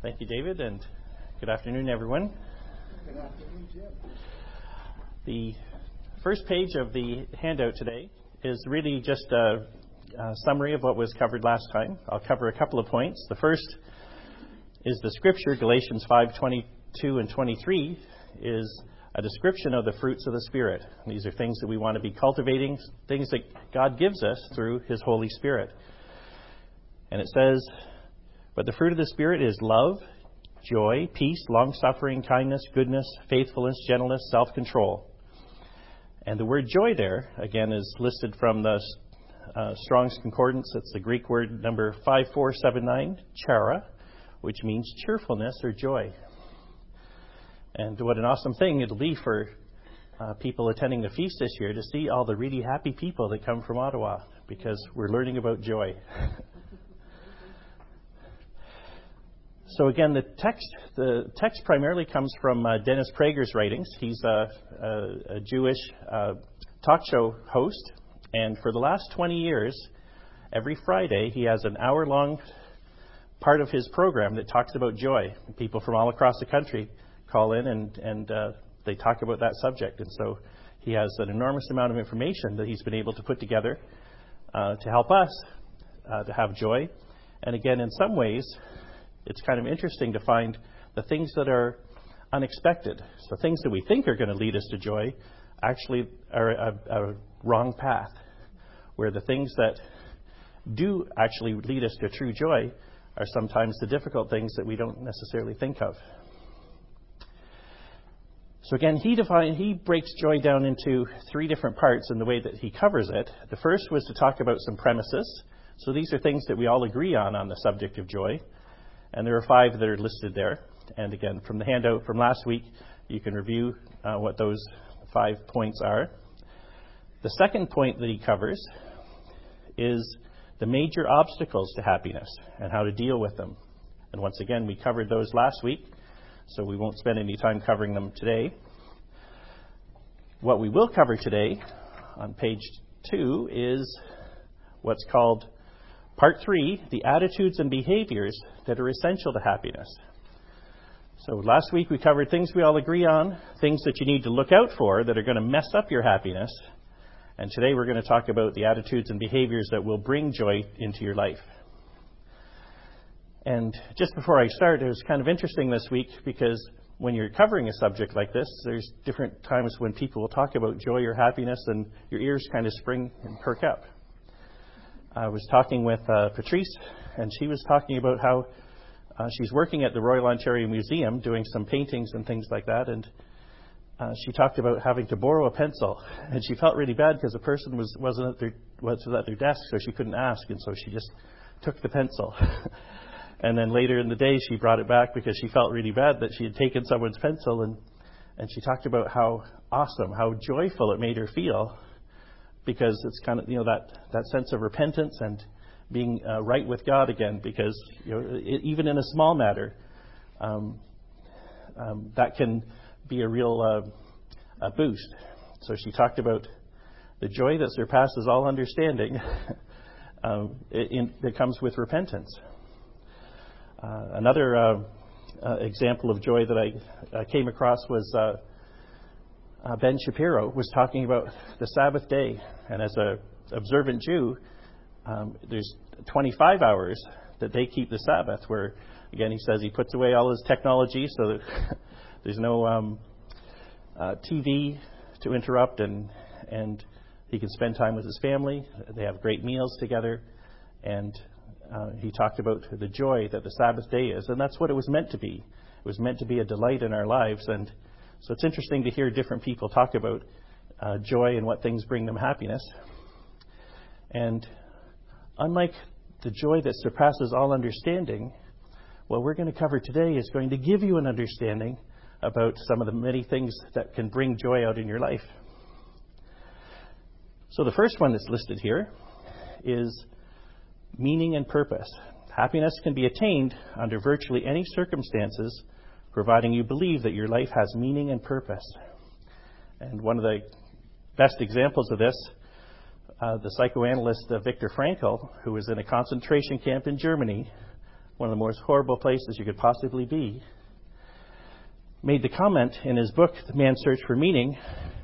Thank you, David, and good afternoon, everyone. Good afternoon, Jim. The first page of the handout today is really just a summary of what was covered last time. I'll cover a couple of points. The first is the scripture, Galatians 5:22 and 23, is a description of the fruits of the Spirit. These are things that we want to be cultivating, things that God gives us through His Holy Spirit. And it says, but the fruit of the Spirit is love, joy, peace, long-suffering, kindness, goodness, faithfulness, gentleness, self-control. And the word joy there, again, is listed from the Strong's Concordance. It's the Greek word number 5479, chara, which means cheerfulness or joy. And what an awesome thing it'll be for people attending the feast this year to see all the really happy people that come from Ottawa, because we're learning about joy. So again, the text primarily comes from Dennis Prager's writings. He's a Jewish talk show host, and for the last 20 years, every Friday, he has an hour-long part of his program that talks about joy. People from all across the country call in and they talk about that subject. And so he has an enormous amount of information that he's been able to put together to help us to have joy. And again, in some ways, it's kind of interesting to find the things that are unexpected. So things that we think are going to lead us to joy actually are a wrong path, where the things that do actually lead us to true joy are sometimes the difficult things that we don't necessarily think of. So again, he breaks joy down into three different parts in the way that he covers it. The first was to talk about some premises. So these are things that we all agree on the subject of joy. And there are 5 that are listed there. And again, from the handout from last week, you can review what those 5 points are. The second point that he covers is the major obstacles to happiness and how to deal with them. And once again, we covered those last week, so we won't spend any time covering them today. What we will cover today on page 2 is what's called Part 3, the attitudes and behaviors that are essential to happiness. So last week we covered things we all agree on, things that you need to look out for that are going to mess up your happiness. And today we're going to talk about the attitudes and behaviors that will bring joy into your life. And just before I start, it was kind of interesting this week because when you're covering a subject like this, there's different times when people will talk about joy or happiness and your ears kind of spring and perk up. I was talking with Patrice, and she was talking about how she's working at the Royal Ontario Museum doing some paintings and things like that, and she talked about having to borrow a pencil, and she felt really bad because the person wasn't at their desk, so she couldn't ask, and so she just took the pencil. And then later in the day, she brought it back because she felt really bad that she had taken someone's pencil, and she talked about how awesome, how joyful it made her feel, because it's kind of, that sense of repentance and being right with God again, because even in a small matter, that can be a real a boost. So she talked about the joy that surpasses all understanding that comes with repentance. Another example of joy that I came across was Ben Shapiro was talking about the Sabbath day. And as an observant Jew, there's 25 hours that they keep the Sabbath, where, again, he says he puts away all his technology so that there's no TV to interrupt, and he can spend time with his family. They have great meals together. And he talked about the joy that the Sabbath day is. And that's what it was meant to be. It was meant to be a delight in our lives. And so it's interesting to hear different people talk about joy and what things bring them happiness. And unlike the joy that surpasses all understanding, what we're going to cover today is going to give you an understanding about some of the many things that can bring joy out in your life. So the first one that's listed here is meaning and purpose. Happiness can be attained under virtually any circumstances, providing you believe that your life has meaning and purpose. And one of the best examples of this, the psychoanalyst Viktor Frankl, who was in a concentration camp in Germany one of the most horrible places you could possibly be, made the comment in his book, The Man's Search for Meaning,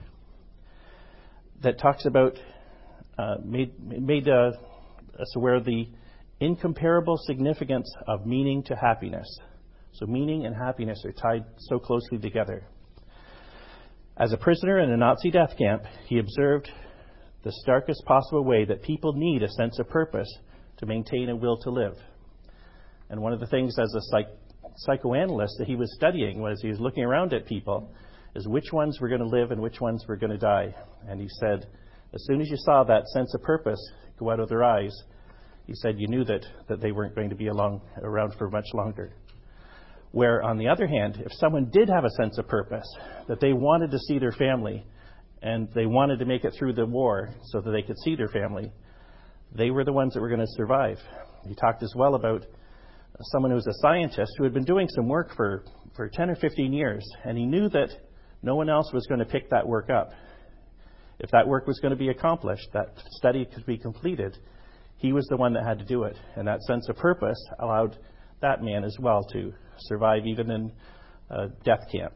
that talks about, made us aware of the incomparable significance of meaning to happiness. So meaning and happiness are tied so closely together. As a prisoner in a Nazi death camp, he observed the starkest possible way that people need a sense of purpose to maintain a will to live. And one of the things as a psychoanalyst that he was studying was he was looking around at people is which ones were going to live and which ones were going to die. And he said, as soon as you saw that sense of purpose go out of their eyes, he said you knew that they weren't going to be around for much longer. Where, on the other hand, if someone did have a sense of purpose, that they wanted to see their family and they wanted to make it through the war so that they could see their family, they were the ones that were going to survive. He talked as well about someone who was a scientist who had been doing some work for 10 or 15 years, and he knew that no one else was going to pick that work up. If that work was going to be accomplished, that study could be completed, he was the one that had to do it. And that sense of purpose allowed that man as well to survive even in death camp.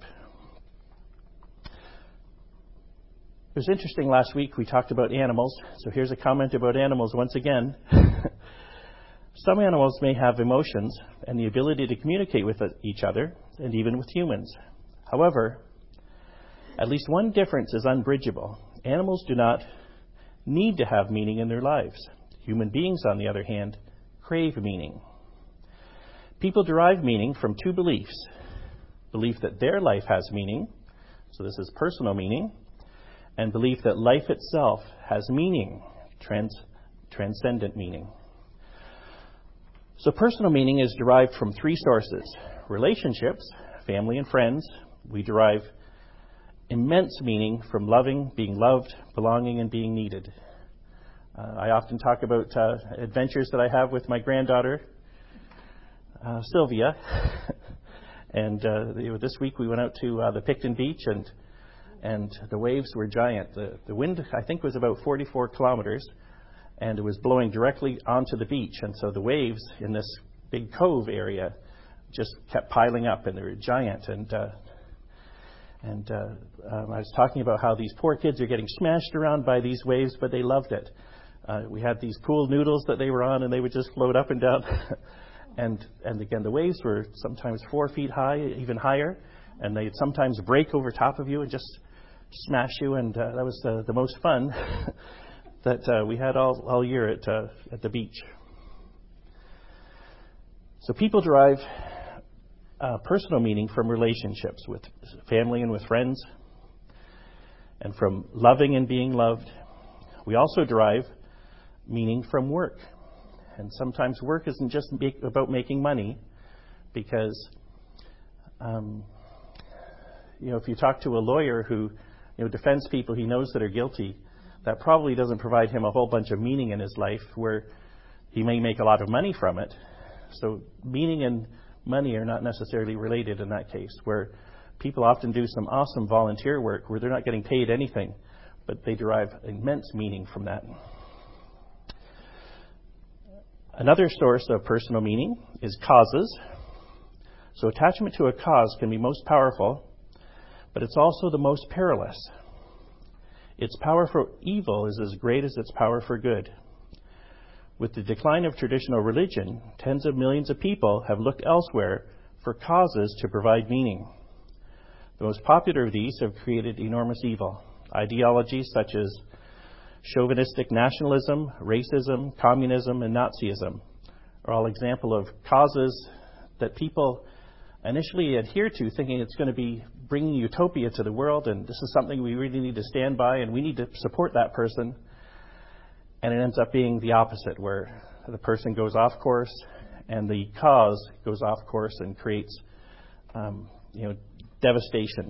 It was interesting, last week we talked about animals, so here's a comment about animals once again. Some animals may have emotions and the ability to communicate with each other and even with humans. However, at least one difference is unbridgeable. Animals do not need to have meaning in their lives. Human beings, on the other hand, crave meaning. People derive meaning from two beliefs. Belief that their life has meaning, so this is personal meaning, and belief that life itself has meaning, transcendent meaning. So personal meaning is derived from three sources. Relationships, family and friends. We derive immense meaning from loving, being loved, belonging, and being needed. I often talk about adventures that I have with my granddaughter, Sylvia. And this week we went out to the Picton Beach, and the waves were giant. The wind, I think, was about 44 kilometers, and it was blowing directly onto the beach. And so the waves in this big cove area just kept piling up, and they were giant. And I was talking about how these poor kids are getting smashed around by these waves, but they loved it. We had these pool noodles that they were on, and they would just float up and down. and again, the waves were sometimes 4 feet high, even higher, and they'd sometimes break over top of you and just smash you. And that was the most fun that we had all year at the beach. So people derive personal meaning from relationships with family and with friends, and from loving and being loved. We also derive meaning from work. And sometimes work isn't just about making money, because if you talk to a lawyer who defends people he knows that are guilty, that probably doesn't provide him a whole bunch of meaning in his life, where he may make a lot of money from it. So meaning and money are not necessarily related in that case, where people often do some awesome volunteer work where they're not getting paid anything, but they derive immense meaning from that. Another source of personal meaning is causes. So attachment to a cause can be most powerful, but it's also the most perilous. Its power for evil is as great as its power for good. With the decline of traditional religion, tens of millions of people have looked elsewhere for causes to provide meaning. The most popular of these have created enormous evil. Ideologies such as chauvinistic nationalism, racism, communism, and Nazism are all examples of causes that people initially adhere to, thinking it's going to be bringing utopia to the world, and this is something we really need to stand by, and we need to support that person. And it ends up being the opposite, where the person goes off course and the cause goes off course and creates devastation.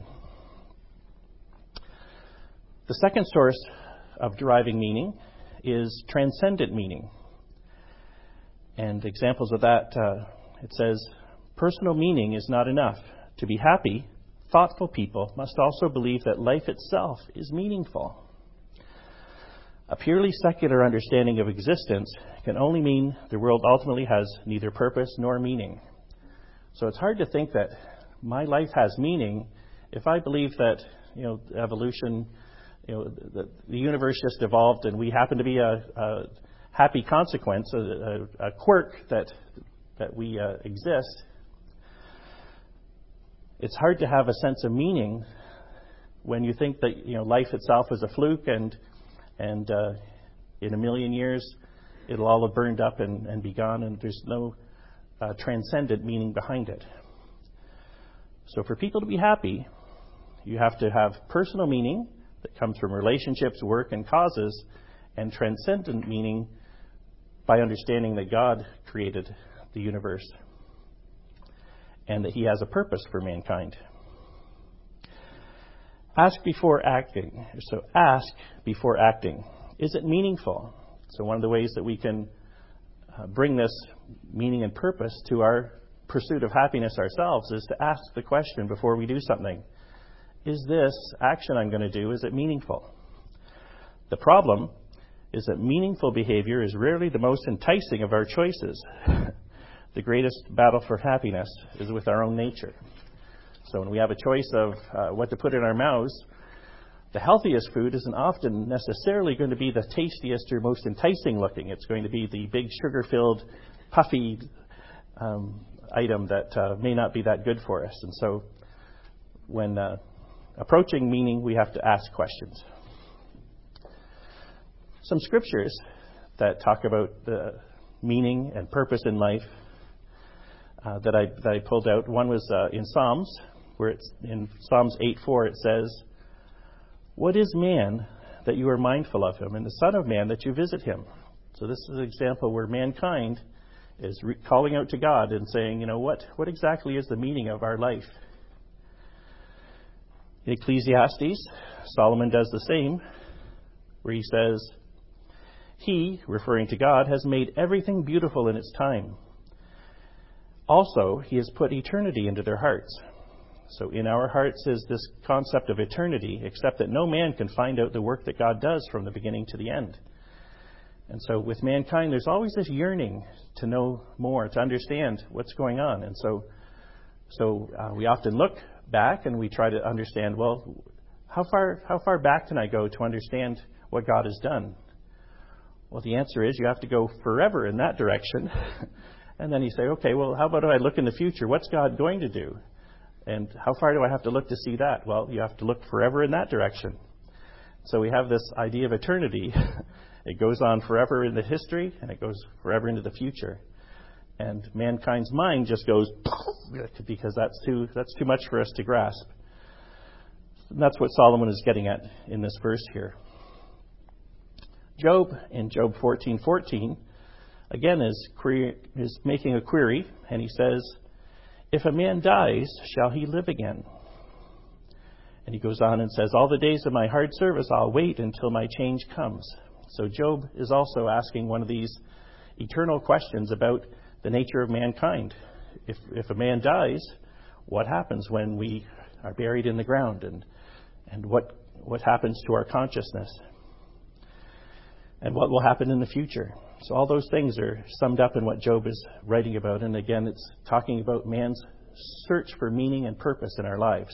The second source of deriving meaning is transcendent meaning. And examples of that, it says, personal meaning is not enough. To be happy, thoughtful people must also believe that life itself is meaningful. A purely secular understanding of existence can only mean the world ultimately has neither purpose nor meaning. So it's hard to think that my life has meaning if I believe that, evolution, the universe just evolved and we happen to be a happy consequence, a quirk that we exist. It's hard to have a sense of meaning when you think that life itself is a fluke and in a million years it'll all have burned up and be gone, and there's no transcendent meaning behind it. So for people to be happy, you have to have personal meaning that comes from relationships, work, and causes, and transcendent meaning by understanding that God created the universe and that He has a purpose for mankind. Ask before acting. So ask before acting. Is it meaningful? So one of the ways that we can bring this meaning and purpose to our pursuit of happiness ourselves is to ask the question before we do something. Is this action I'm going to do, is it meaningful? The problem is that meaningful behavior is rarely the most enticing of our choices. The greatest battle for happiness is with our own nature. So when we have a choice of what to put in our mouths, the healthiest food isn't often necessarily going to be the tastiest or most enticing looking. It's going to be the big sugar-filled, puffy item that may not be that good for us. And so when approaching meaning, we have to ask questions. Some scriptures that talk about the meaning and purpose in life that I pulled out. One was in Psalms, where it's in Psalms 8:4 it says, "What is man that you are mindful of him, and the Son of Man that you visit him?" So this is an example where mankind is calling out to God and saying, what exactly is the meaning of our life? In Ecclesiastes, Solomon does the same, where he says, "He," referring to God, "has made everything beautiful in its time. Also, He has put eternity into their hearts." So in our hearts is this concept of eternity, except that no man can find out the work that God does from the beginning to the end. And so with mankind, there's always this yearning to know more, to understand what's going on. And so we often look back and we try to understand, well, how far back can I go to understand what God has done? Well, the answer is you have to go forever in that direction. And then you say, okay, well, how about if I look in the future? What's God going to do? And how far do I have to look to see that? Well, you have to look forever in that direction. So we have this idea of eternity. It goes on forever in the history, and it goes forever into the future. And mankind's mind just goes, because that's too much for us to grasp. And that's what Solomon is getting at in this verse here. Job, in Job 14:14, again is making a query, and he says, "If a man dies, shall he live again?" And he goes on and says, "All the days of my hard service I'll wait until my change comes." So Job is also asking one of these eternal questions about the nature of mankind. If a man dies, what happens when we are buried in the ground, and what happens to our consciousness? And what will happen in the future? So all those things are summed up in what Job is writing about. And again, it's talking about man's search for meaning and purpose in our lives.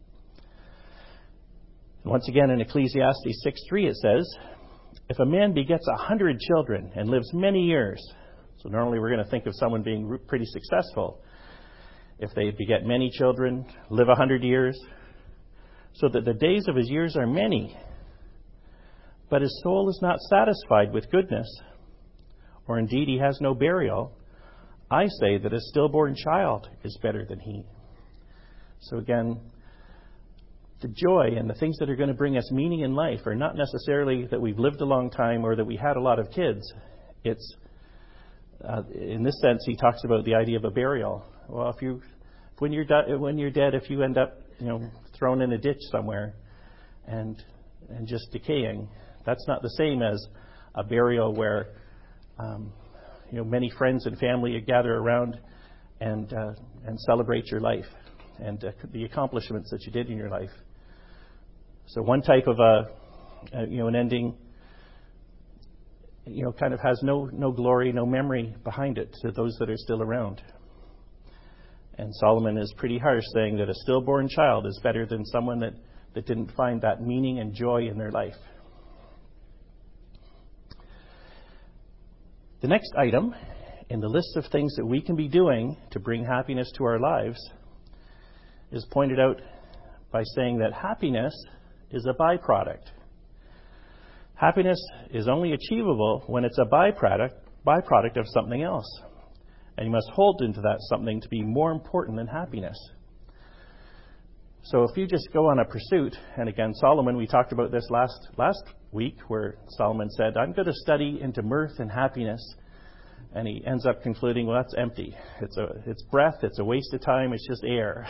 And once again, in Ecclesiastes 6:3, it says, "If a man begets 100 children and lives many years," so normally we're going to think of someone being pretty successful. If they beget many children, live 100 years, "so that the days of his years are many, but his soul is not satisfied with goodness, or indeed he has no burial, I say that a stillborn child is better than he." So again, the joy and the things that are going to bring us meaning in life are not necessarily that we've lived a long time or that we had a lot of kids. It's, in this sense, he talks about the idea of a burial. Well, when you're dead, if you end up, thrown in a ditch somewhere and just decaying, that's not the same as a burial where many friends and family gather around and celebrate your life and the accomplishments that you did in your life. So one type of an ending kind of has no glory, no memory behind it to those that are still around. And Solomon is pretty harsh, saying that a stillborn child is better than someone that didn't find that meaning and joy in their life. The next item in the list of things that we can be doing to bring happiness to our lives is pointed out by saying that happiness is a byproduct. Happiness is only achievable when it's a byproduct of something else. And you must hold into that something to be more important than happiness. So if you just go on a pursuit, and again, Solomon, we talked about this last week, where Solomon said, I'm going to study into mirth and happiness. And he ends up concluding, well, that's empty. It's breath. It's a waste of time. It's just air.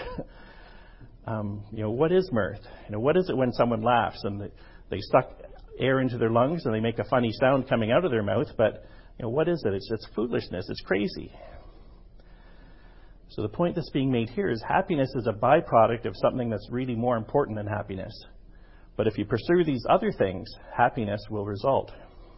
What is mirth? What is it when someone laughs and they suck air into their lungs and they make a funny sound coming out of their mouth? But what is it? It's foolishness. It's crazy. So the point that's being made here is happiness is a byproduct of something that's really more important than happiness. But if you pursue these other things, happiness will result.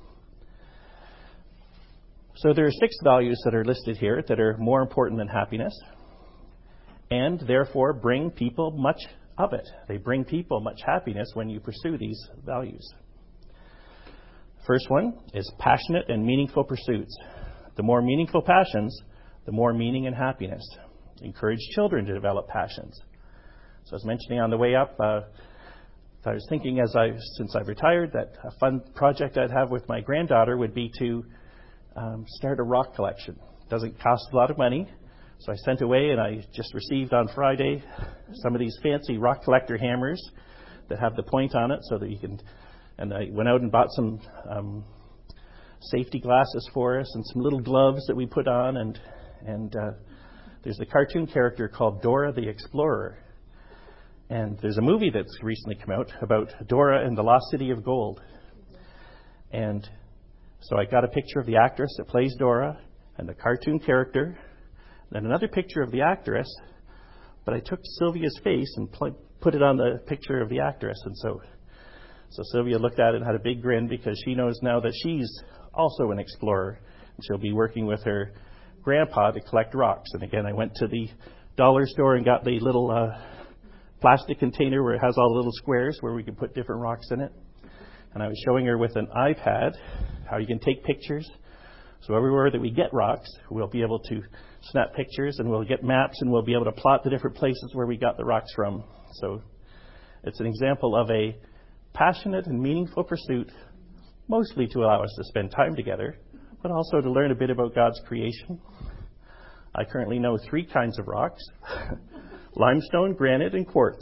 So there are 6 values that are listed here that are more important than happiness, and therefore bring people much of it. They bring people much happiness when you pursue these values. First one is passionate and meaningful pursuits. The more meaningful passions, the more meaning and happiness. Encourage children to develop passions. So I was mentioning on the way up, I was thinking since I've retired, that a fun project I'd have with my granddaughter would be to start a rock collection. It doesn't cost a lot of money. So I sent away, and I just received on Friday some of these fancy rock collector hammers that have the point on it so that you can, and I went out and bought some safety glasses for us and some little gloves that we put on, and there's a cartoon character called Dora the Explorer. And there's a movie that's recently come out about Dora and the Lost City of Gold. And so I got a picture of the actress that plays Dora and the cartoon character, then another picture of the actress, but I took Sylvia's face and put it on the picture of the actress. And so Sylvia looked at it and had a big grin because she knows now that she's also an explorer. And she'll be working with her grandpa to collect rocks. And again, I went to the dollar store and got the little plastic container where it has all the little squares where we can put different rocks in it. And I was showing her with an iPad how you can take pictures. So everywhere that we get rocks, we'll be able to snap pictures, and we'll get maps, and we'll be able to plot the different places where we got the rocks from. So it's an example of a passionate and meaningful pursuit, mostly to allow us to spend time together, but also to learn a bit about God's creation. I currently know 3 kinds of rocks: limestone, granite, and quartz.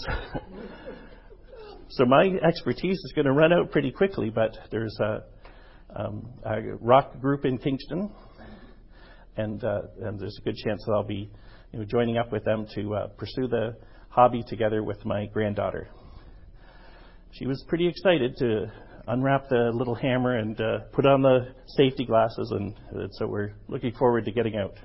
So my expertise is going to run out pretty quickly, but there's a rock group in Kingston, and there's a good chance that I'll be joining up with them to pursue the hobby together with my granddaughter. She was pretty excited to unwrap the little hammer and put on the safety glasses, and so we're looking forward to getting out.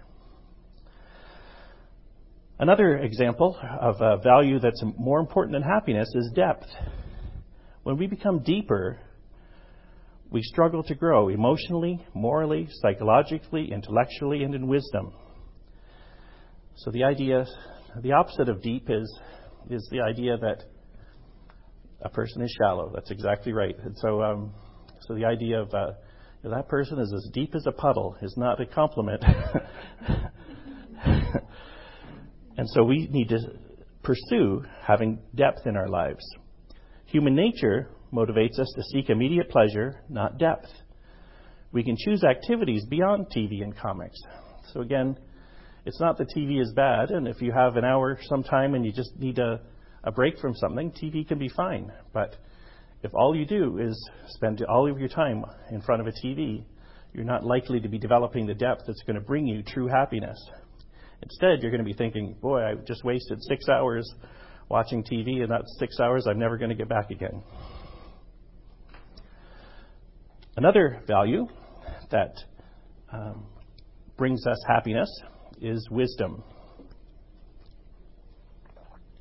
Another example of a value that's more important than happiness is depth. When we become deeper, we struggle to grow emotionally, morally, psychologically, intellectually, and in wisdom. So the opposite of deep is the idea that a person is shallow. That's exactly right. And so the idea of that person is as deep as a puddle is not a compliment. And so we need to pursue having depth in our lives. Human nature motivates us to seek immediate pleasure, not depth. We can choose activities beyond TV and comics. So again, it's not that TV is bad, and if you have an hour sometime and you just need a break from something, TV can be fine. But if all you do is spend all of your time in front of a TV, you're not likely to be developing the depth that's going to bring you true happiness. Instead, you're going to be thinking, boy, I just wasted 6 hours watching TV, and that's 6 hours I'm never going to get back again. Another value that brings us happiness is wisdom.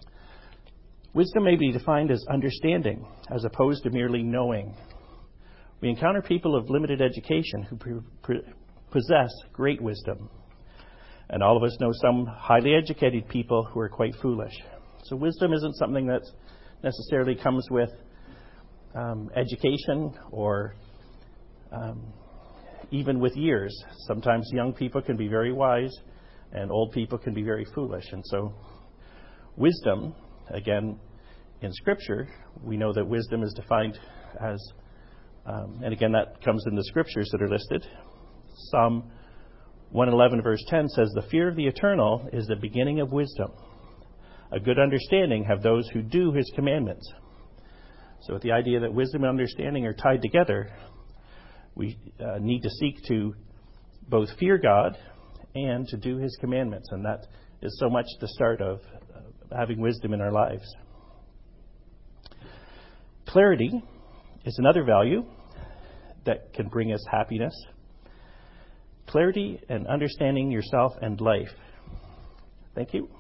Wisdom may be defined as understanding as opposed to merely knowing. We encounter people of limited education who possess great wisdom. And all of us know some highly educated people who are quite foolish. So wisdom isn't something that necessarily comes with education or even with years. Sometimes young people can be very wise and old people can be very foolish. And so wisdom, again, in Scripture, we know that wisdom is defined as, and again, that comes in the Scriptures that are listed. Psalm 111 verse 10 says, "The fear of the Eternal is the beginning of wisdom. A good understanding have those who do His commandments." So with the idea that wisdom and understanding are tied together, we need to seek to both fear God and to do His commandments. And that is so much the start of having wisdom in our lives. Clarity is another value that can bring us happiness. Clarity and understanding yourself and life. Thank you.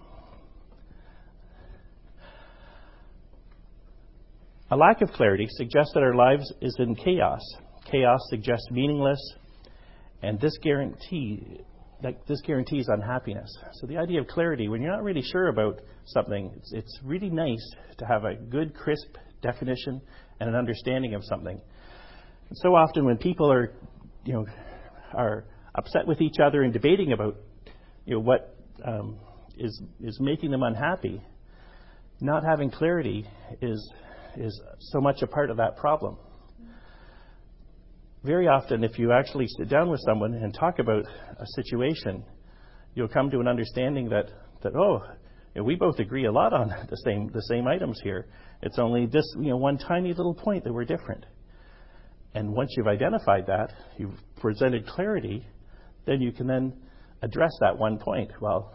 A lack of clarity suggests that our lives is in chaos. Chaos suggests meaningless, and this guarantees unhappiness. So the idea of clarity, when you're not really sure about something, it's really nice to have a good, crisp definition and an understanding of something. And so often when people are upset with each other and debating about what is making them unhappy, not having clarity is so much a part of that problem. Very often, if you actually sit down with someone and talk about a situation, you'll come to an understanding that we both agree a lot on the same items here. It's only this one tiny little point that we're different. And once you've identified that, you've presented clarity, then you can then address that one point. Well,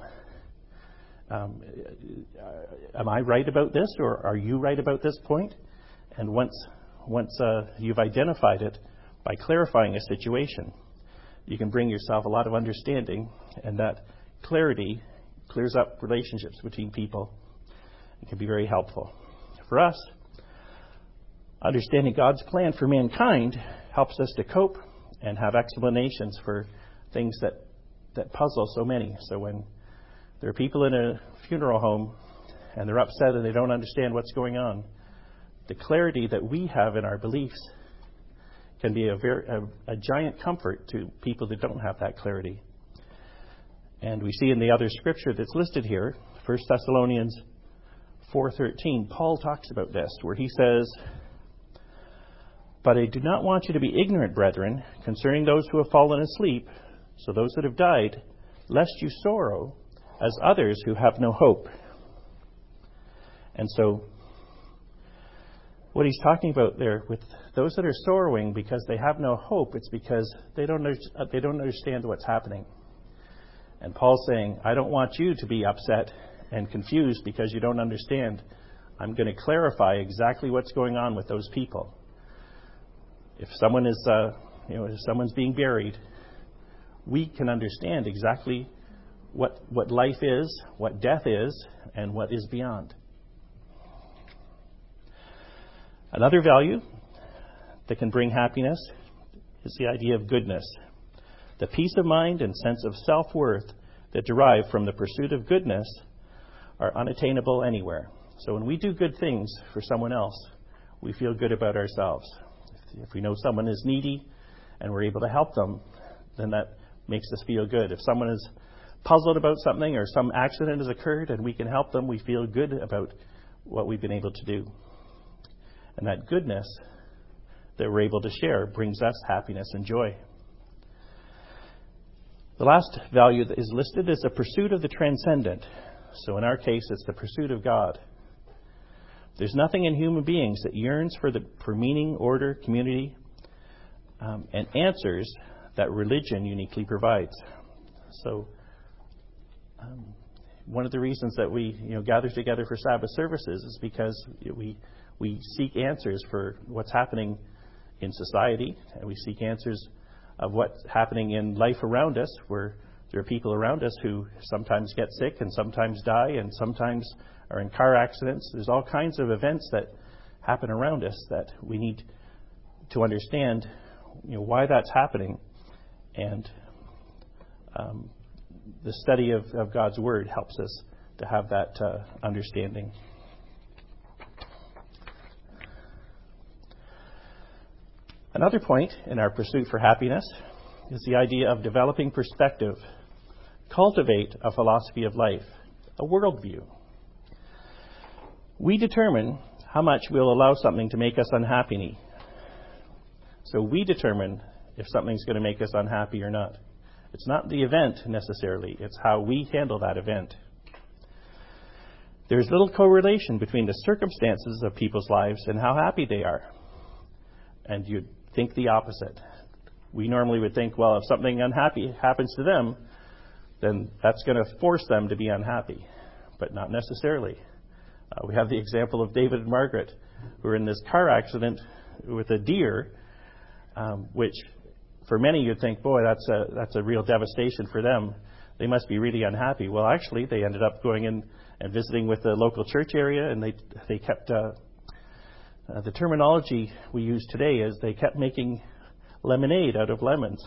am I right about this, or are you right about this point? And once you've identified it by clarifying a situation, you can bring yourself a lot of understanding, and that clarity clears up relationships between people. It can be very helpful. For us, understanding God's plan for mankind helps us to cope and have explanations for things that puzzle so many. So when there are people in a funeral home and they're upset and they don't understand what's going on, the clarity that we have in our beliefs can be a giant comfort to people that don't have that clarity. And we see in the other scripture that's listed here, 1 Thessalonians 4:13, Paul talks about this, where he says, "But I do not want you to be ignorant, brethren, concerning those who have fallen asleep, so those that have died, lest you sorrow as others who have no hope." And so what he's talking about there with those that are sorrowing because they have no hope, it's because they don't understand what's happening. And Paul's saying, I don't want you to be upset and confused because you don't understand. I'm going to clarify exactly what's going on with those people. If someone is, if someone's being buried, we can understand exactly what life is, what death is, and what is beyond. Another value that can bring happiness is the idea of goodness. The peace of mind and sense of self-worth that derive from the pursuit of goodness are unattainable anywhere. So when we do good things for someone else, we feel good about ourselves. If we know someone is needy and we're able to help them, then that makes us feel good. If someone is puzzled about something or some accident has occurred and we can help them, we feel good about what we've been able to do. And that goodness that we're able to share brings us happiness and joy. The last value that is listed is the pursuit of the transcendent. So in our case, it's the pursuit of God. There's nothing in human beings that yearns for meaning, order, community, and answers that religion uniquely provides. So one of the reasons that we gather together for Sabbath services is because we seek answers for what's happening in society, and we seek answers of what's happening in life around us, where there are people around us who sometimes get sick and sometimes die and sometimes are in car accidents. There's all kinds of events that happen around us that we need to understand why that's happening, and the study of God's Word helps us to have that understanding. Another point in our pursuit for happiness is the idea of developing perspective. Cultivate a philosophy of life, a worldview. We determine how much we'll allow something to make us unhappy. So we determine if something's going to make us unhappy or not. It's not the event necessarily, it's how we handle that event. There's little correlation between the circumstances of people's lives and how happy they are. And you'd think the opposite. We normally would think, well, if something unhappy happens to them, then that's going to force them to be unhappy. But not necessarily. We have the example of David and Margaret, who were in this car accident with a deer, which for many you'd think, boy, that's a real devastation for them. They must be really unhappy. Well, actually, they ended up going in and visiting with the local church area, and they kept the terminology we use today is they kept making lemonade out of lemons.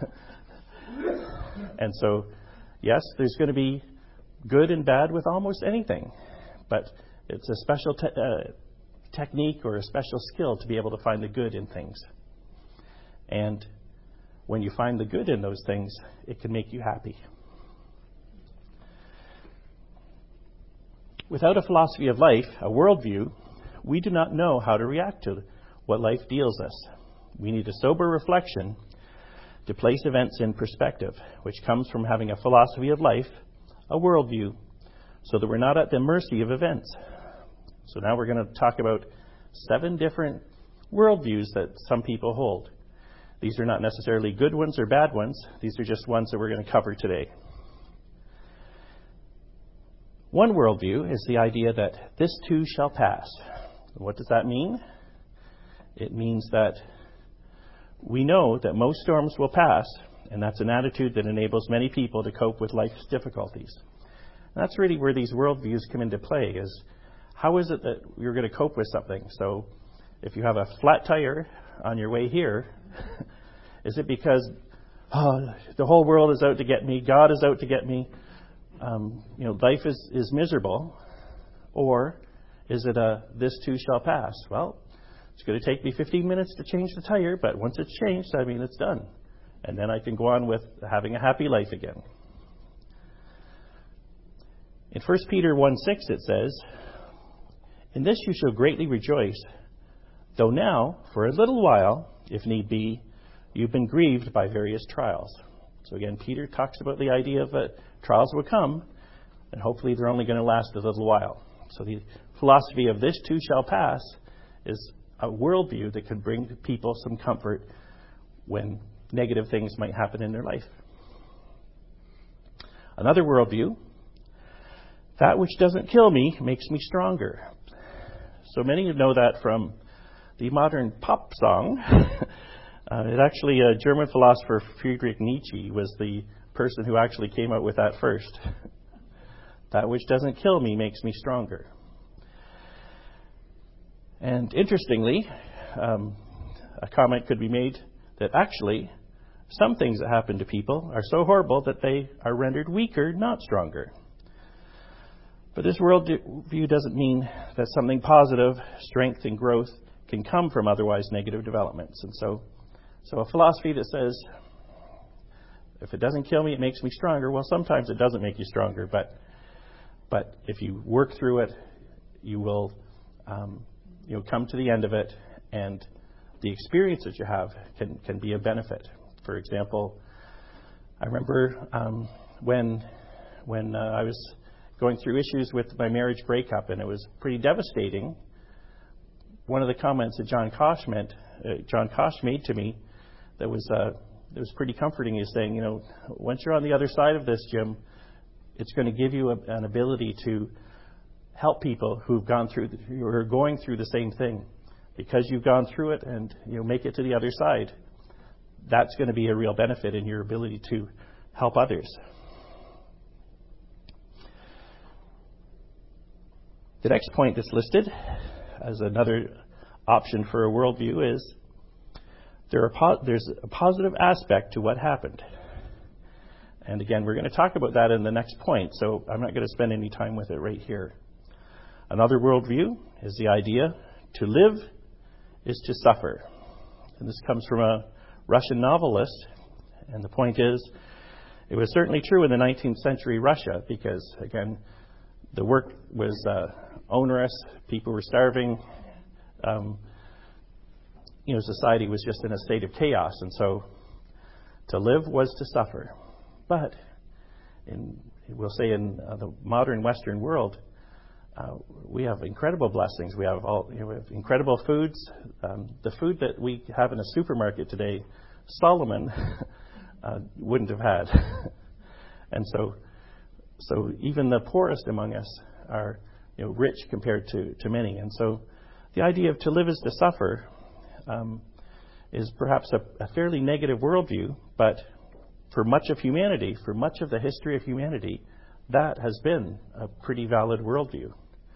And so, yes, there's going to be good and bad with almost anything, but it's a special technique or a special skill to be able to find the good in things. And when you find the good in those things, it can make you happy. Without a philosophy of life, a worldview, we do not know how to react to what life deals us. We need a sober reflection to place events in perspective, which comes from having a philosophy of life, a worldview, so that we're not at the mercy of events. So now we're going to talk about 7 different worldviews that some people hold. These are not necessarily good ones or bad ones. These are just ones that we're going to cover today. One worldview is the idea that this too shall pass. What does that mean? It means that we know that most storms will pass, and that's an attitude that enables many people to cope with life's difficulties. And that's really where these worldviews come into play, is how is it that you're going to cope with something? So if you have a flat tire on your way here, is it because the whole world is out to get me, God is out to get me, life is miserable, or is it this too shall pass? Well, it's going to take me 15 minutes to change the tire, but once it's changed, it's done. And then I can go on with having a happy life again. In 1 Peter 1:6 it says, "In this you shall greatly rejoice, though now, for a little while, if need be, you've been grieved by various trials." So again, Peter talks about the idea of trials will come, and hopefully they're only going to last a little while. So the philosophy of this too shall pass is a worldview that could bring people some comfort when negative things might happen in their life. Another worldview, that which doesn't kill me makes me stronger. So many know that from the modern pop song. It actually, a German philosopher, Friedrich Nietzsche, was the person who actually came out with that first. That which doesn't kill me makes me stronger. And interestingly, a comment could be made that actually some things that happen to people are so horrible that they are rendered weaker, not stronger. But this worldview doesn't mean that something positive, strength and growth, can come from otherwise negative developments. And so a philosophy that says, if it doesn't kill me, it makes me stronger. Well, sometimes it doesn't make you stronger, but if you work through it, you will come to the end of it, and the experience that you have can be a benefit. For example, I remember when I was going through issues with my marriage breakup, and it was pretty devastating. One of the comments that John Kosh made to me that was pretty comforting is saying, once you're on the other side of this, Jim, it's going to give you an ability to help people who are going through the same thing. Because you've gone through it and make it to the other side, that's going to be a real benefit in your ability to help others. The next point that's listed as another option for a worldview is there's a positive aspect to what happened. And again, we're going to talk about that in the next point, so I'm not going to spend any time with it right here. Another worldview is the idea to live is to suffer. And this comes from a Russian novelist, and the point is, it was certainly true in the 19th century Russia, because, again, the work was onerous, people were starving, society was just in a state of chaos, and so to live was to suffer. But we'll say in the modern Western world, we have incredible blessings. We have incredible foods. The food that we have in a supermarket today, Solomon wouldn't have had. And so even the poorest among us are rich compared to many. And so the idea of to live is to suffer is perhaps a fairly negative worldview, but for much of humanity, for much of the history of humanity, that has been a pretty valid worldview.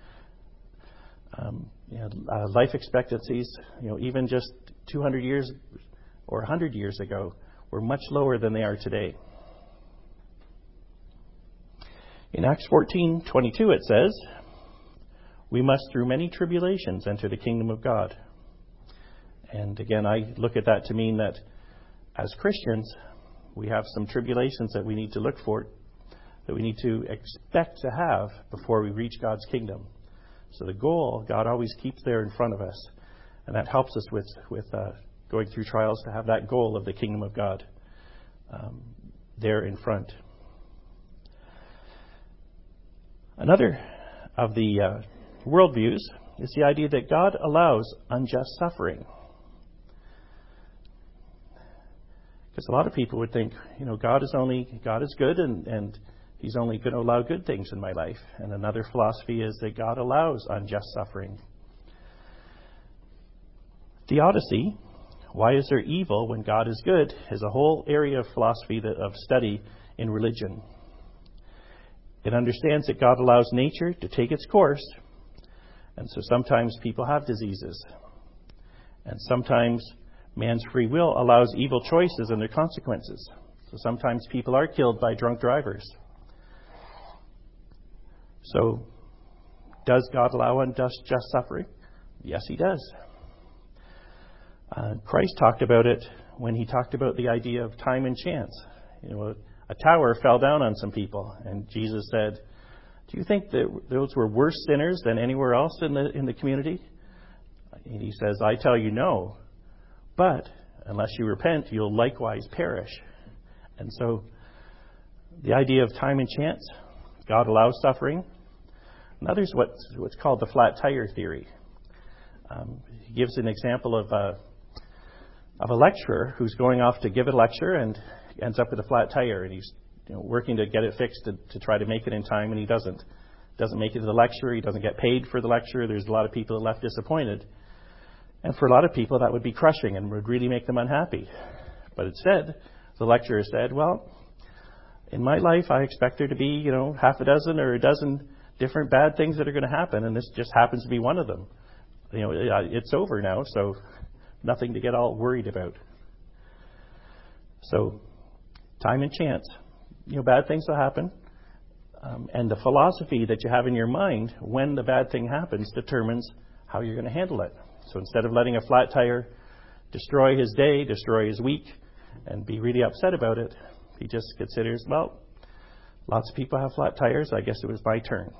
Life expectancies, even just 200 years or 100 years ago, were much lower than they are today. In Acts 14:22 it says, "We must through many tribulations enter the kingdom of God." And again, I look at that to mean that as Christians, we have some tribulations that we need to look for, that we need to expect to have before we reach God's kingdom. So the goal, God always keeps there in front of us. And that helps us with going through trials to have that goal of the kingdom of God there in front. Another of the worldviews is the idea that God allows unjust suffering. Because a lot of people would think, God is good and He's only going to allow good things in my life. And another philosophy is that God allows unjust suffering. Theodicy, why is there evil when God is good, is a whole area of philosophy of study in religion. It understands that God allows nature to take its course. And so sometimes people have diseases. And sometimes man's free will allows evil choices and their consequences. So sometimes people are killed by drunk drivers. So, does God allow unjust suffering? Yes, He does. Christ talked about it when He talked about the idea of time and chance. A tower fell down on some people, and Jesus said, "Do you think that those were worse sinners than anywhere else in the community?" And He says, "I tell you no, but unless you repent, you'll likewise perish." And so, the idea of time and chance, God allows suffering. Another is what's called the flat tire theory. He gives an example of a lecturer who's going off to give a lecture and ends up with a flat tire, and he's working to get it fixed to try to make it in time, and he doesn't make it to the lecture. He doesn't get paid for the lecture. There's a lot of people that left disappointed, and for a lot of people that would be crushing and would really make them unhappy. But instead, the lecturer said, "Well, in my life, I expect there to be half a dozen or a dozen different bad things that are going to happen, and this just happens to be one of them. It's over now, so nothing to get all worried about." So, time and chance. Bad things will happen. And the philosophy that you have in your mind when the bad thing happens determines how you're going to handle it. So instead of letting a flat tire destroy his day, destroy his week, and be really upset about it, he just considers, well, lots of people have flat tires. I guess it was my turn.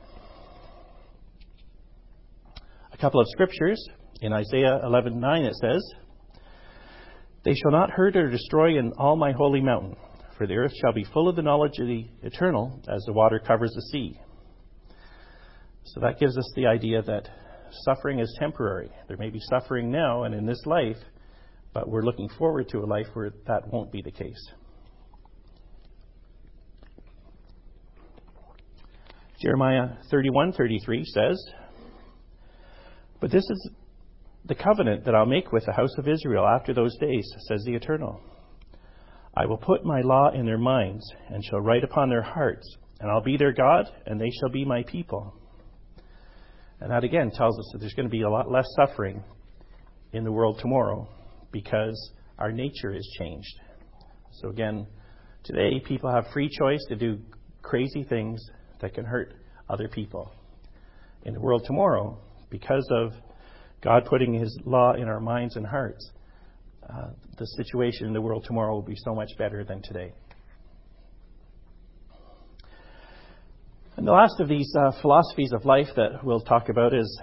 A couple of scriptures. In Isaiah 11:9 it says, "They shall not hurt or destroy in all my holy mountain, for the earth shall be full of the knowledge of the eternal as the water covers the sea." So that gives us the idea that suffering is temporary. There may be suffering now and in this life, but we're looking forward to a life where that won't be the case. Jeremiah 31:33 says, "But this is the covenant that I'll make with the house of Israel after those days, says the Eternal. I will put my law in their minds and shall write upon their hearts, and I'll be their God, and they shall be my people." And that again tells us that there's going to be a lot less suffering in the world tomorrow because our nature is changed. So again, today people have free choice to do crazy things that can hurt other people. In the world tomorrow, because of God putting His law in our minds and hearts, the situation in the world tomorrow will be so much better than today. And the last of these philosophies of life that we'll talk about is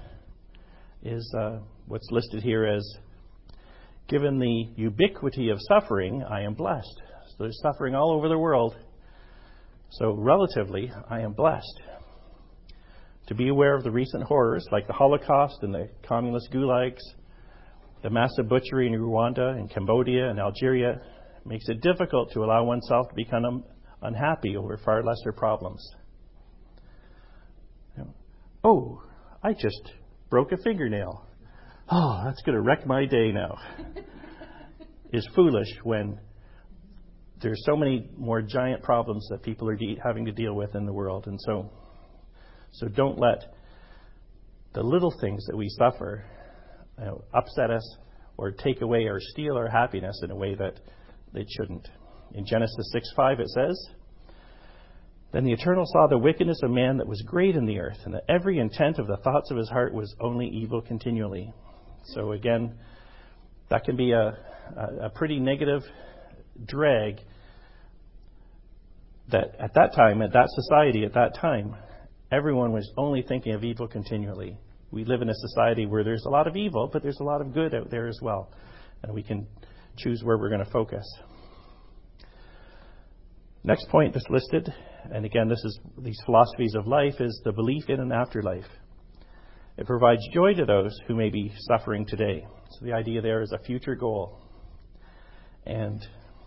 what's listed here as, given the ubiquity of suffering, I am blessed. So there's suffering all over the world. So relatively, I am blessed. To be aware of the recent horrors like the Holocaust and the communist gulags, the massive butchery in Rwanda and Cambodia and Algeria, makes it difficult to allow oneself to become unhappy over far lesser problems. Oh, I just broke a fingernail. Oh, that's going to wreck my day now. Is foolish when there's so many more giant problems that people are having to deal with in the world. And so don't let the little things that we suffer upset us or take away or steal our happiness in a way that they shouldn't. In Genesis 6:5 it says, "Then the Eternal saw the wickedness of man that was great in the earth, and that every intent of the thoughts of his heart was only evil continually." So again, that can be a pretty negative drag that at that time, at that society, at that time, everyone was only thinking of evil continually. We live in a society where there's a lot of evil, but there's a lot of good out there as well. And we can choose where we're going to focus. Next point that's listed, and again, this is these philosophies of life, is the belief in an afterlife. It provides joy to those who may be suffering today. So the idea there is a future goal. And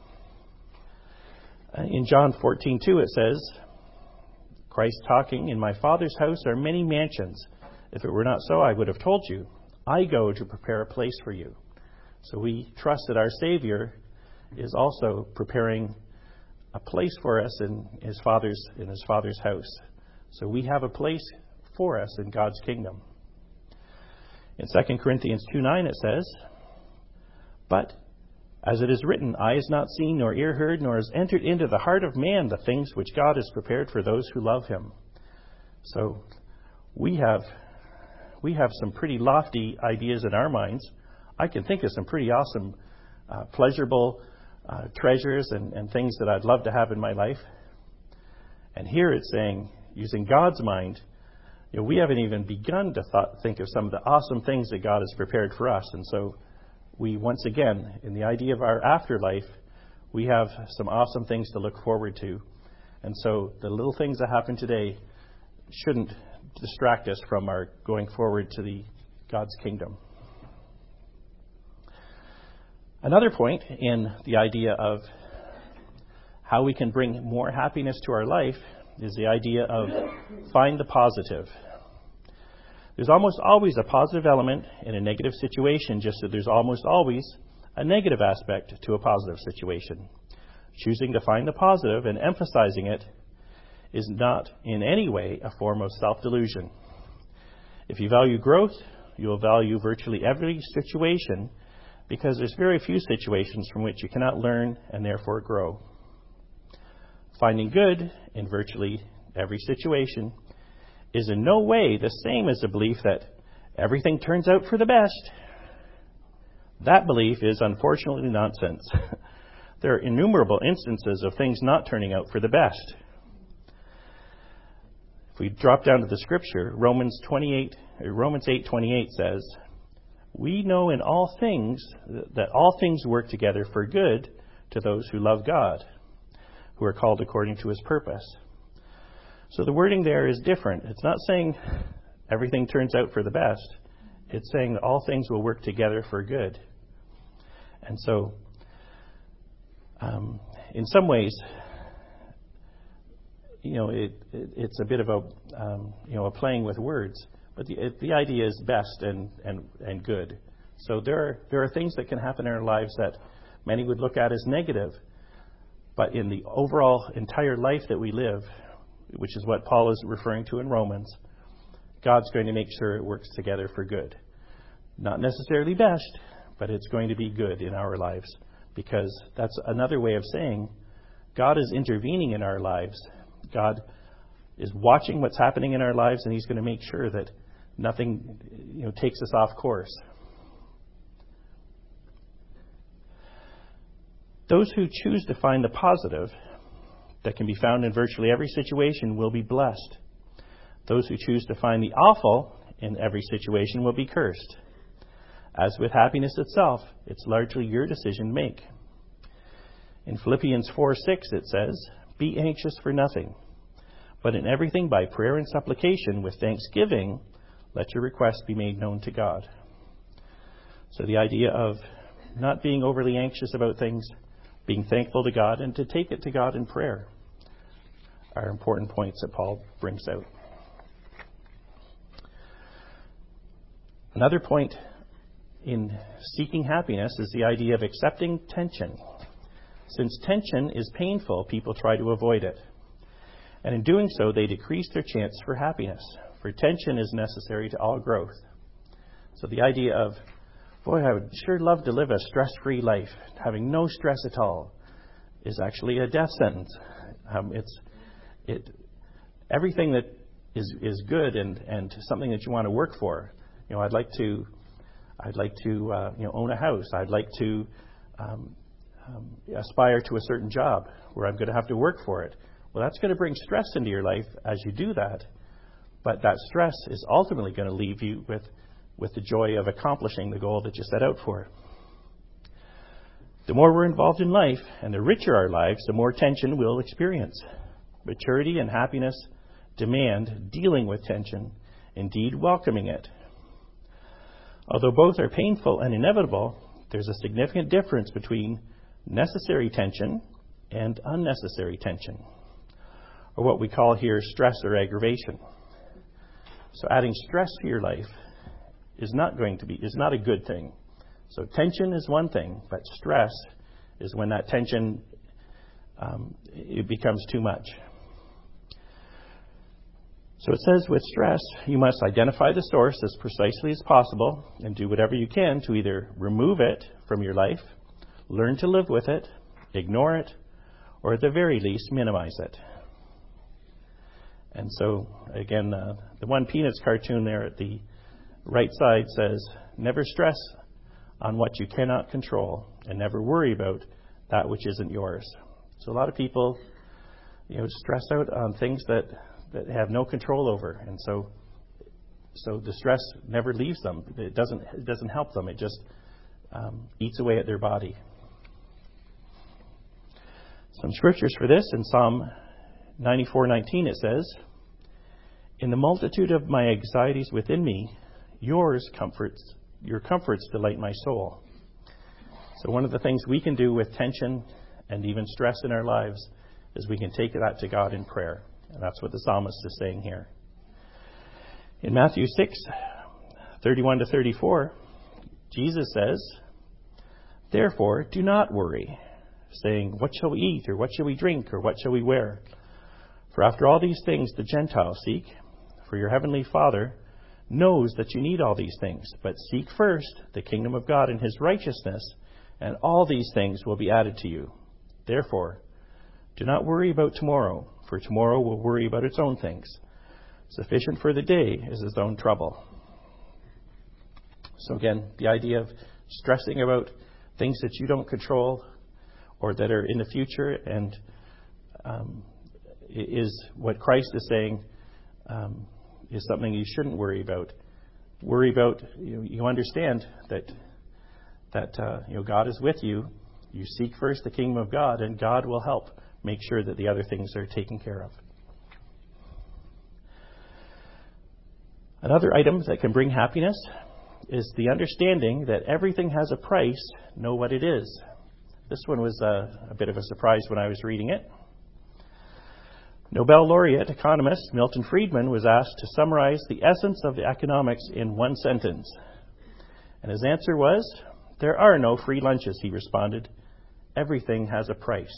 in John 14:2 it says, Christ talking, "In my Father's house are many mansions. If it were not so, I would have told you. I go to prepare a place for you." So we trust that our Savior is also preparing a place for us in His Father's house. So we have a place for us in God's kingdom. In 2 Corinthians 2:9 it says, "But as it is written, eye has not seen, nor ear heard, nor has entered into the heart of man the things which God has prepared for those who love Him." So we have some pretty lofty ideas in our minds. I can think of some pretty awesome, pleasurable treasures and things that I'd love to have in my life. And here it's saying, using God's mind, we haven't even begun to think of some of the awesome things that God has prepared for us. And so we, once again, in the idea of our afterlife, we have some awesome things to look forward to. And so the little things that happen today shouldn't distract us from our going forward to God's kingdom. Another point in the idea of how we can bring more happiness to our life is the idea of find the positive. There's almost always a positive element in a negative situation, just as there's almost always a negative aspect to a positive situation. Choosing to find the positive and emphasizing it is not in any way a form of self-delusion. If you value growth, you will value virtually every situation, because there's very few situations from which you cannot learn and therefore grow. Finding good in virtually every situation is in no way the same as the belief that everything turns out for the best. That belief is unfortunately nonsense. There are innumerable instances of things not turning out for the best. If we drop down to the scripture, Romans 8:28 says, "We know in all things that all things work together for good to those who love God, who are called according to His purpose." So the wording there is different. It's not saying everything turns out for the best. It's saying that all things will work together for good. And so, in some ways, it's a bit of a playing with words, but the idea is best and good. So there are things that can happen in our lives that many would look at as negative, but in the overall entire life that we live, which is what Paul is referring to in Romans, God's going to make sure it works together for good. Not necessarily best, but it's going to be good in our lives, because that's another way of saying God is intervening in our lives. God is watching what's happening in our lives, and He's going to make sure that nothing takes us off course. Those who choose to find the positive that can be found in virtually every situation will be blessed. Those who choose to find the awful in every situation will be cursed. As with happiness itself, it's largely your decision to make. In Philippians 4:6 it says, "Be anxious for nothing, but in everything by prayer and supplication with thanksgiving, let your requests be made known to God." So the idea of not being overly anxious about things, being thankful to God, and to take it to God in prayer are important points that Paul brings out. Another point in seeking happiness is the idea of accepting tension. Since tension is painful, people try to avoid it. And in doing so, they decrease their chance for happiness, for tension is necessary to all growth. So the idea of, boy, I would sure love to live a stress-free life, having no stress at all, is actually a death sentence. Everything that is good and something that you want to work for. I'd like to own a house. I'd like to aspire to a certain job where I'm going to have to work for it. Well, that's going to bring stress into your life as you do that. But that stress is ultimately going to leave you with the joy of accomplishing the goal that you set out for. The more we're involved in life and the richer our lives, the more tension we'll experience. Maturity and happiness demand dealing with tension, indeed welcoming it. Although both are painful and inevitable, there's a significant difference between necessary tension and unnecessary tension, or what we call here stress or aggravation. So adding stress to your life is not a good thing. So tension is one thing, but stress is when that tension it becomes too much. So it says with stress, you must identify the source as precisely as possible and do whatever you can to either remove it from your life, learn to live with it, ignore it, or at the very least minimize it. And so, again, the One Peanuts cartoon there at the right side says, never stress on what you cannot control and never worry about that which isn't yours. So a lot of people, stress out on things that they have no control over, and so the stress never leaves them. It doesn't help them. It just eats away at their body. Some scriptures for this in Psalm 94:19 it says, "In the multitude of my anxieties within me, your comforts delight my soul." So one of the things we can do with tension and even stress in our lives is we can take that to God in prayer. And that's what the psalmist is saying here. In Matthew 6:31-34, Jesus says, "Therefore, do not worry, saying, 'What shall we eat?' or 'What shall we drink?' or 'What shall we wear?' For after all these things the Gentiles seek, for your heavenly Father knows that you need all these things. But seek first the kingdom of God and His righteousness, and all these things will be added to you. Therefore, do not worry about tomorrow, for tomorrow will worry about its own things. Sufficient for the day is its own trouble." So again, the idea of stressing about things that you don't control or that are in the future and is what Christ is saying is something you shouldn't worry about. Worry about, you understand that God is with you. You seek first the kingdom of God, and God will help make sure that the other things are taken care of. Another item that can bring happiness is the understanding that everything has a price, know what it is. This one was a bit of a surprise when I was reading it. Nobel laureate economist Milton Friedman was asked to summarize the essence of economics in one sentence. And his answer was, "There are no free lunches," he responded. "Everything has a price."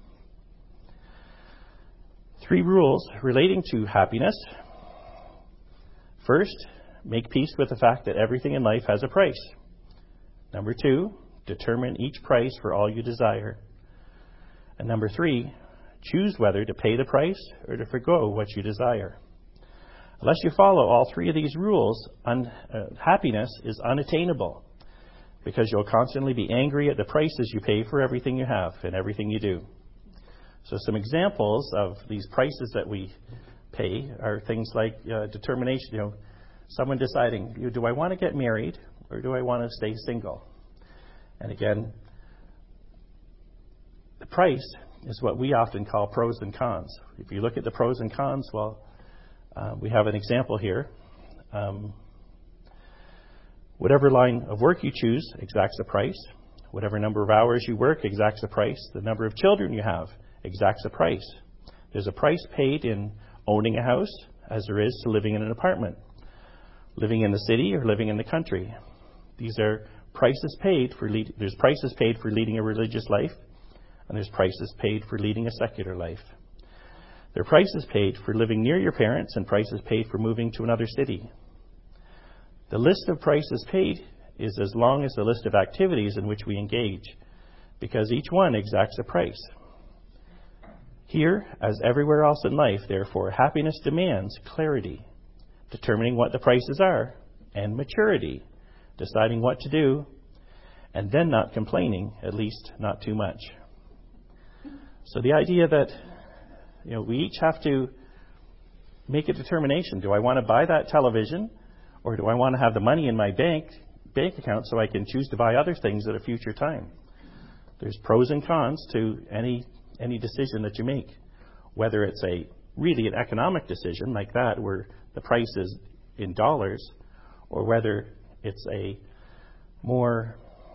3 rules relating to happiness. First, make peace with the fact that everything in life has a price. Number 2, determine each price for all you desire. And number 3, choose whether to pay the price or to forgo what you desire. Unless you follow all 3 of these rules, happiness is unattainable, because you'll constantly be angry at the prices you pay for everything you have and everything you do. So some examples of these prices that we pay are things like determination. Someone deciding, do I want to get married or do I want to stay single? And again, the price is what we often call pros and cons. If you look at the pros and cons, we have an example here. Whatever line of work you choose exacts a price. Whatever number of hours you work exacts a price. The number of children you have exacts a price. There's a price paid in owning a house as there is to living in an apartment, living in the city or living in the country. These are prices paid for there's prices paid for leading a religious life, and there's prices paid for leading a secular life. There are prices paid for living near your parents and prices paid for moving to another city. The list of prices paid is as long as the list of activities in which we engage, because each one exacts a price. Here, as everywhere else in life, therefore, happiness demands clarity, determining what the prices are, and maturity, deciding what to do, and then not complaining, at least not too much. So the idea that we each have to make a determination. Do I want to buy that television, or do I want to have the money in my bank account so I can choose to buy other things at a future time? There's pros and cons to any decision that you make, whether it's really an economic decision like that where the price is in dollars, or whether it's a more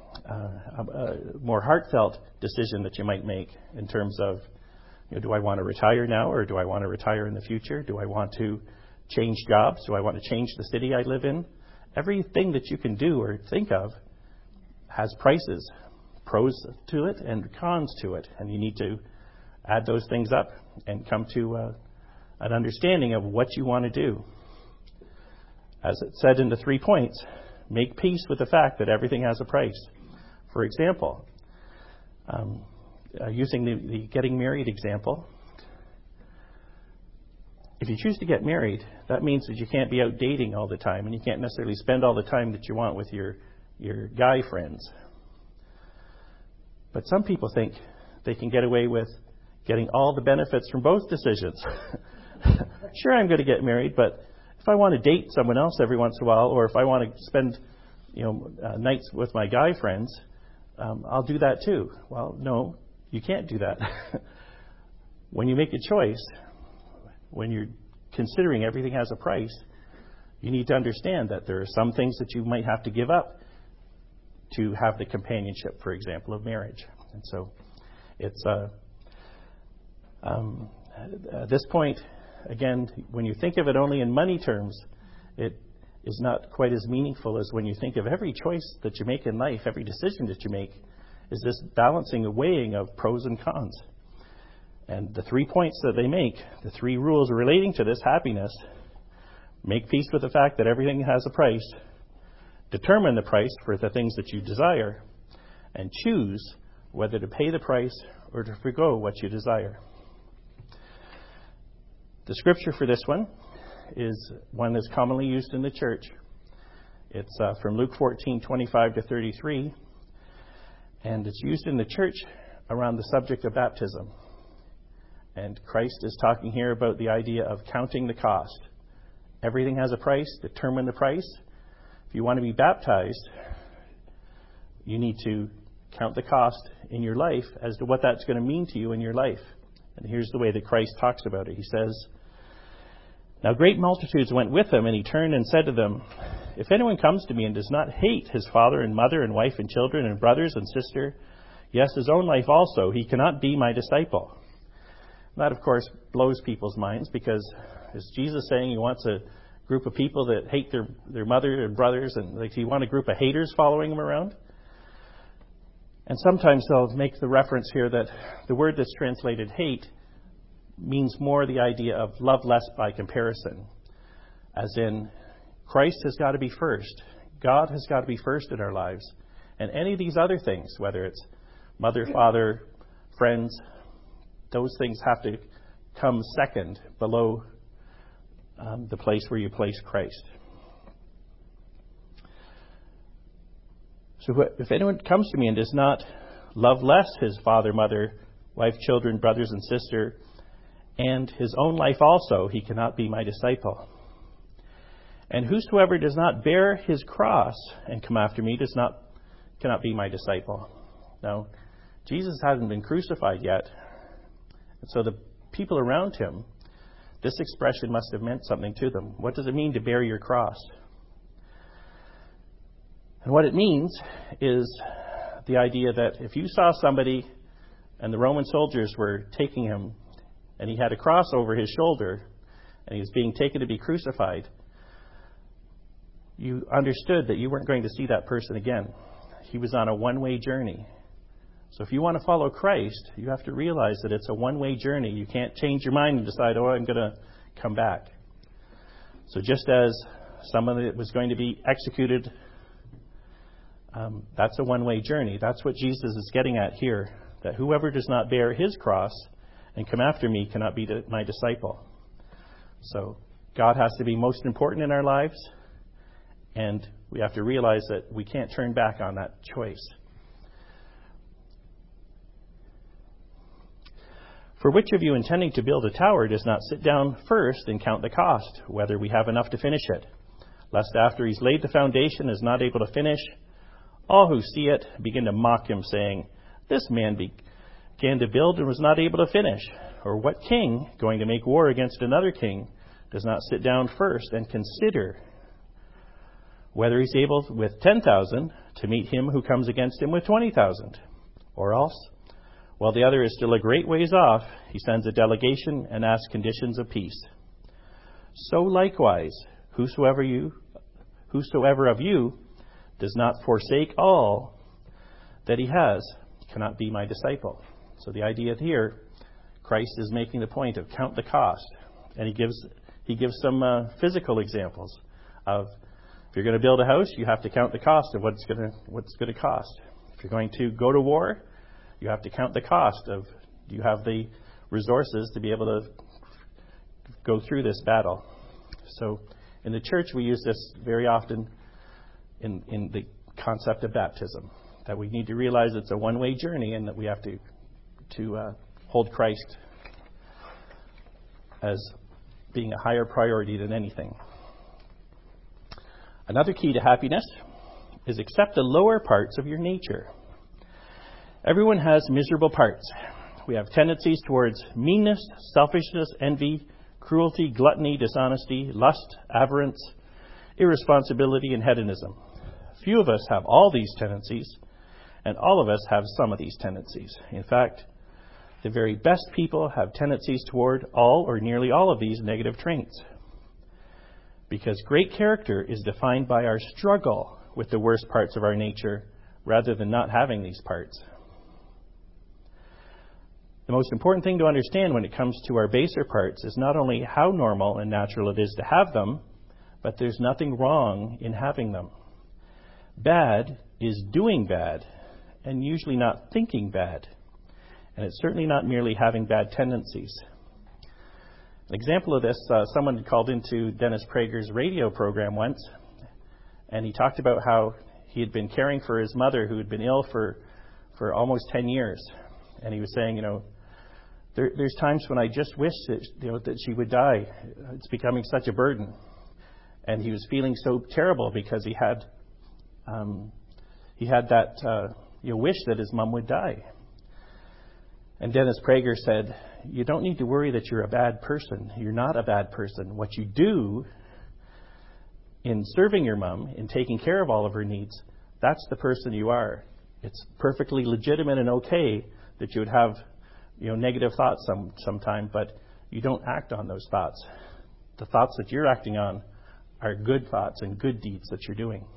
heartfelt decision that you might make in terms of, do I want to retire now or do I want to retire in the future? Do I want to change jobs? Do I want to change the city I live in? Everything that you can do or think of has prices, pros to it and cons to it, and you need to add those things up and come to an understanding of what you want to do. As it said in the 3 points, make peace with the fact that everything has a price. For example, using the getting married example, if you choose to get married, that means that you can't be out dating all the time, and you can't necessarily spend all the time that you want with your guy friends. But some people think they can get away with getting all the benefits from both decisions. Sure, I'm going to get married, but if I want to date someone else every once in a while, or if I want to spend nights with my guy friends, I'll do that too. Well, no, you can't do that. When you make a choice, when you're considering everything has a price, you need to understand that there are some things that you might have to give up to have the companionship, for example, of marriage. And so it's at this point, again, when you think of it only in money terms, it is not quite as meaningful as when you think of every choice that you make in life, every decision that you make, is this balancing, a weighing of pros and cons. And the 3 points that they make, the 3 rules relating to this happiness: make peace with the fact that everything has a price, determine the price for the things that you desire, and choose whether to pay the price or to forgo what you desire. The scripture for this one is one that's commonly used in the church. It's from Luke 14:25-33, and it's used in the church around the subject of baptism. And Christ is talking here about the idea of counting the cost. Everything has a price. Determine the price. If you want to be baptized, you need to count the cost in your life as to what that's going to mean to you in your life. And here's the way that Christ talks about it. He says, "Now great multitudes went with him, and he turned and said to them, 'If anyone comes to me and does not hate his father and mother and wife and children and brothers and sister, yes, his own life also, he cannot be my disciple.'" That, of course, blows people's minds, because is Jesus saying he wants a group of people that hate their mother and brothers, and like, do you want a group of haters following him around? And sometimes they'll make the reference here that the word that's translated hate means more the idea of love less by comparison, as in Christ has got to be first. God has got to be first in our lives. And any of these other things, whether it's mother, father, friends, those things have to come second below the place where you place Christ. So if anyone comes to me and does not love less his father, mother, wife, children, brothers and sister, and his own life also, he cannot be my disciple. And whosoever does not bear his cross and come after me cannot be my disciple. Now, Jesus hasn't been crucified yet. And so the people around him, this expression must have meant something to them. What does it mean to bear your cross? And what it means is the idea that if you saw somebody and the Roman soldiers were taking him and he had a cross over his shoulder and he was being taken to be crucified, you understood that you weren't going to see that person again. He was on a one-way journey. So if you want to follow Christ, you have to realize that it's a one-way journey. You can't change your mind and decide, I'm going to come back. So just as someone that was going to be executed, that's a one-way journey. That's what Jesus is getting at here, that whoever does not bear his cross and come after me cannot be my disciple. So God has to be most important in our lives, and we have to realize that we can't turn back on that choice. For which of you intending to build a tower does not sit down first and count the cost, whether we have enough to finish it, lest after he's laid the foundation is not able to finish, all who see it begin to mock him, saying, this man began to build and was not able to finish. Or what king, going to make war against another king, does not sit down first and consider whether he's able with 10,000 to meet him who comes against him with 20,000? Or else, while the other is still a great ways off, he sends a delegation and asks conditions of peace. So likewise, whosoever of you does not forsake all that he has cannot be my disciple. So the idea here, Christ is making the point of count the cost. And he gives some physical examples of, if you're going to build a house, you have to count the cost of what's going to cost. If you're going to go to war, you have to count the cost of, do you have the resources to be able to go through this battle? So in the church, we use this very often in the concept of baptism, that we need to realize it's a one-way journey and that we have to hold Christ as being a higher priority than anything. Another key to happiness is accept the lower parts of your nature. Everyone has miserable parts. We have tendencies towards meanness, selfishness, envy, cruelty, gluttony, dishonesty, lust, avarice, irresponsibility, and hedonism. Few of us have all these tendencies, and all of us have some of these tendencies. In fact, the very best people have tendencies toward all or nearly all of these negative traits. Because great character is defined by our struggle with the worst parts of our nature rather than not having these parts. The most important thing to understand when it comes to our baser parts is not only how normal and natural it is to have them, but there's nothing wrong in having them. Bad is doing bad, and usually not thinking bad. And it's certainly not merely having bad tendencies. An example of this, someone called into Dennis Prager's radio program once, and he talked about how he had been caring for his mother who had been ill for almost 10 years. And he was saying, there's times when I just wish that she would die. It's becoming such a burden. And he was feeling so terrible because he had that wish that his mom would die. And Dennis Prager said, you don't need to worry that you're a bad person. You're not a bad person. What you do in serving your mom, in taking care of all of her needs, that's the person you are. It's perfectly legitimate and okay that you would have negative thoughts sometime, but you don't act on those thoughts. The thoughts that you're acting on are good thoughts and good deeds that you're doing.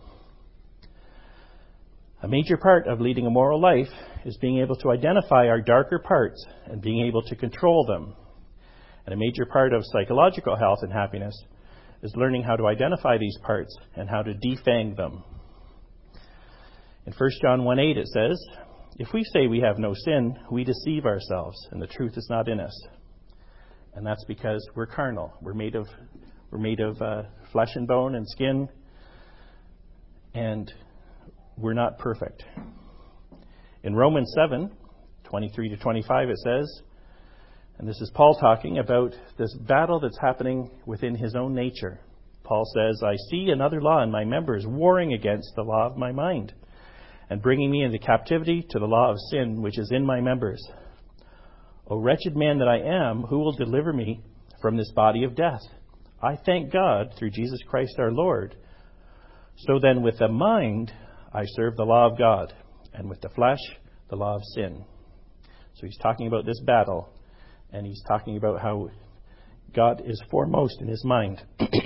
A major part of leading a moral life is being able to identify our darker parts and being able to control them. And a major part of psychological health and happiness is learning how to identify these parts and how to defang them. In 1 John 1:8 it says, "If we say we have no sin, we deceive ourselves, and the truth is not in us." And that's because we're carnal. We're made of flesh and bone and skin, and we're not perfect. In Romans 7:23 to 25 it says, and this is Paul talking about this battle that's happening within his own nature. Paul says, "I see another law in my members warring against the law of my mind and bringing me into captivity to the law of sin which is in my members. O wretched man that I am, who will deliver me from this body of death? I thank God through Jesus Christ our Lord. So then with the mind I serve the law of God, and with the flesh the law of sin." So he's talking about this battle, and he's talking about how God is foremost in his mind.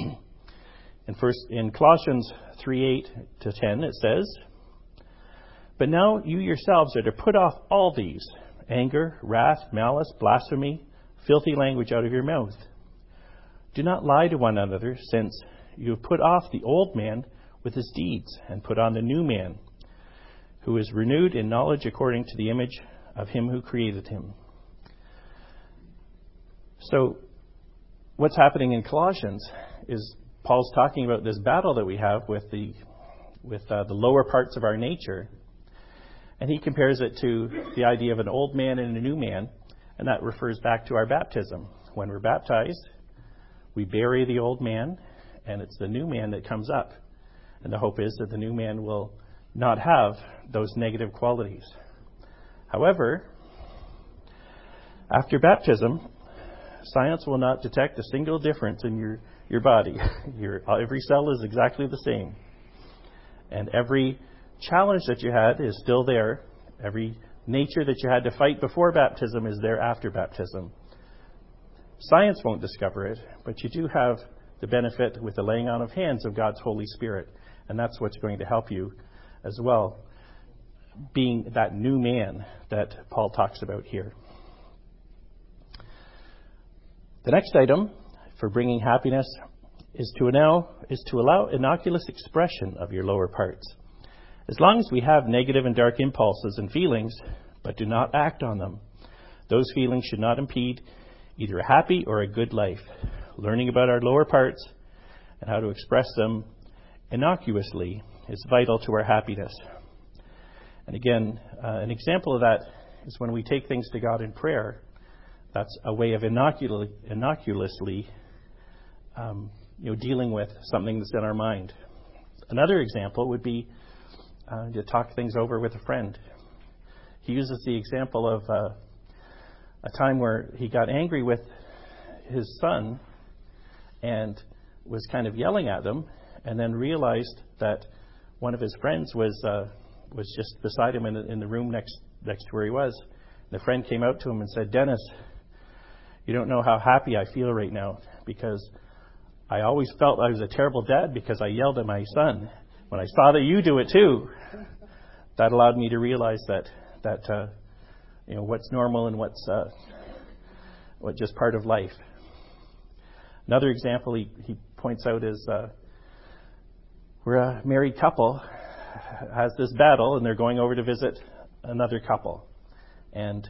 In Colossians 3:8 to 10 it says, "But now you yourselves are to put off all these: anger, wrath, malice, blasphemy, filthy language out of your mouth. Do not lie to one another, since you have put off the old man with his deeds, and put on the new man, who is renewed in knowledge according to the image of him who created him." So what's happening in Colossians is Paul's talking about this battle that we have with the lower parts of our nature. And he compares it to the idea of an old man and a new man, and that refers back to our baptism. When we're baptized, we bury the old man, and it's the new man that comes up. And the hope is that the new man will not have those negative qualities. However, after baptism, science will not detect a single difference in your body. Every cell is exactly the same. And every challenge that you had is still there. Every nature that you had to fight before baptism is there after baptism. Science won't discover it, but you do have the benefit with the laying on of hands of God's Holy Spirit. And that's what's going to help you as well, being that new man that Paul talks about here. The next item for bringing happiness is to allow innocuous expression of your lower parts. As long as we have negative and dark impulses and feelings, but do not act on them, those feelings should not impede either a happy or a good life. Learning about our lower parts and how to express them innocuously is vital to our happiness. And again, an example of that is when we take things to God in prayer. That's a way of innocuously dealing with something that's in our mind. Another example would be to talk things over with a friend. He uses the example of a time where he got angry with his son and was kind of yelling at them, and then realized that one of his friends was just beside him in the room next to where he was. And the friend came out to him and said, "Dennis, you don't know how happy I feel right now, because I always felt I was a terrible dad because I yelled at my son. When I saw that you do it too, that allowed me to realize that what's normal and what's just part of life." Another example he points out is where a married couple has this battle, and they're going over to visit another couple, and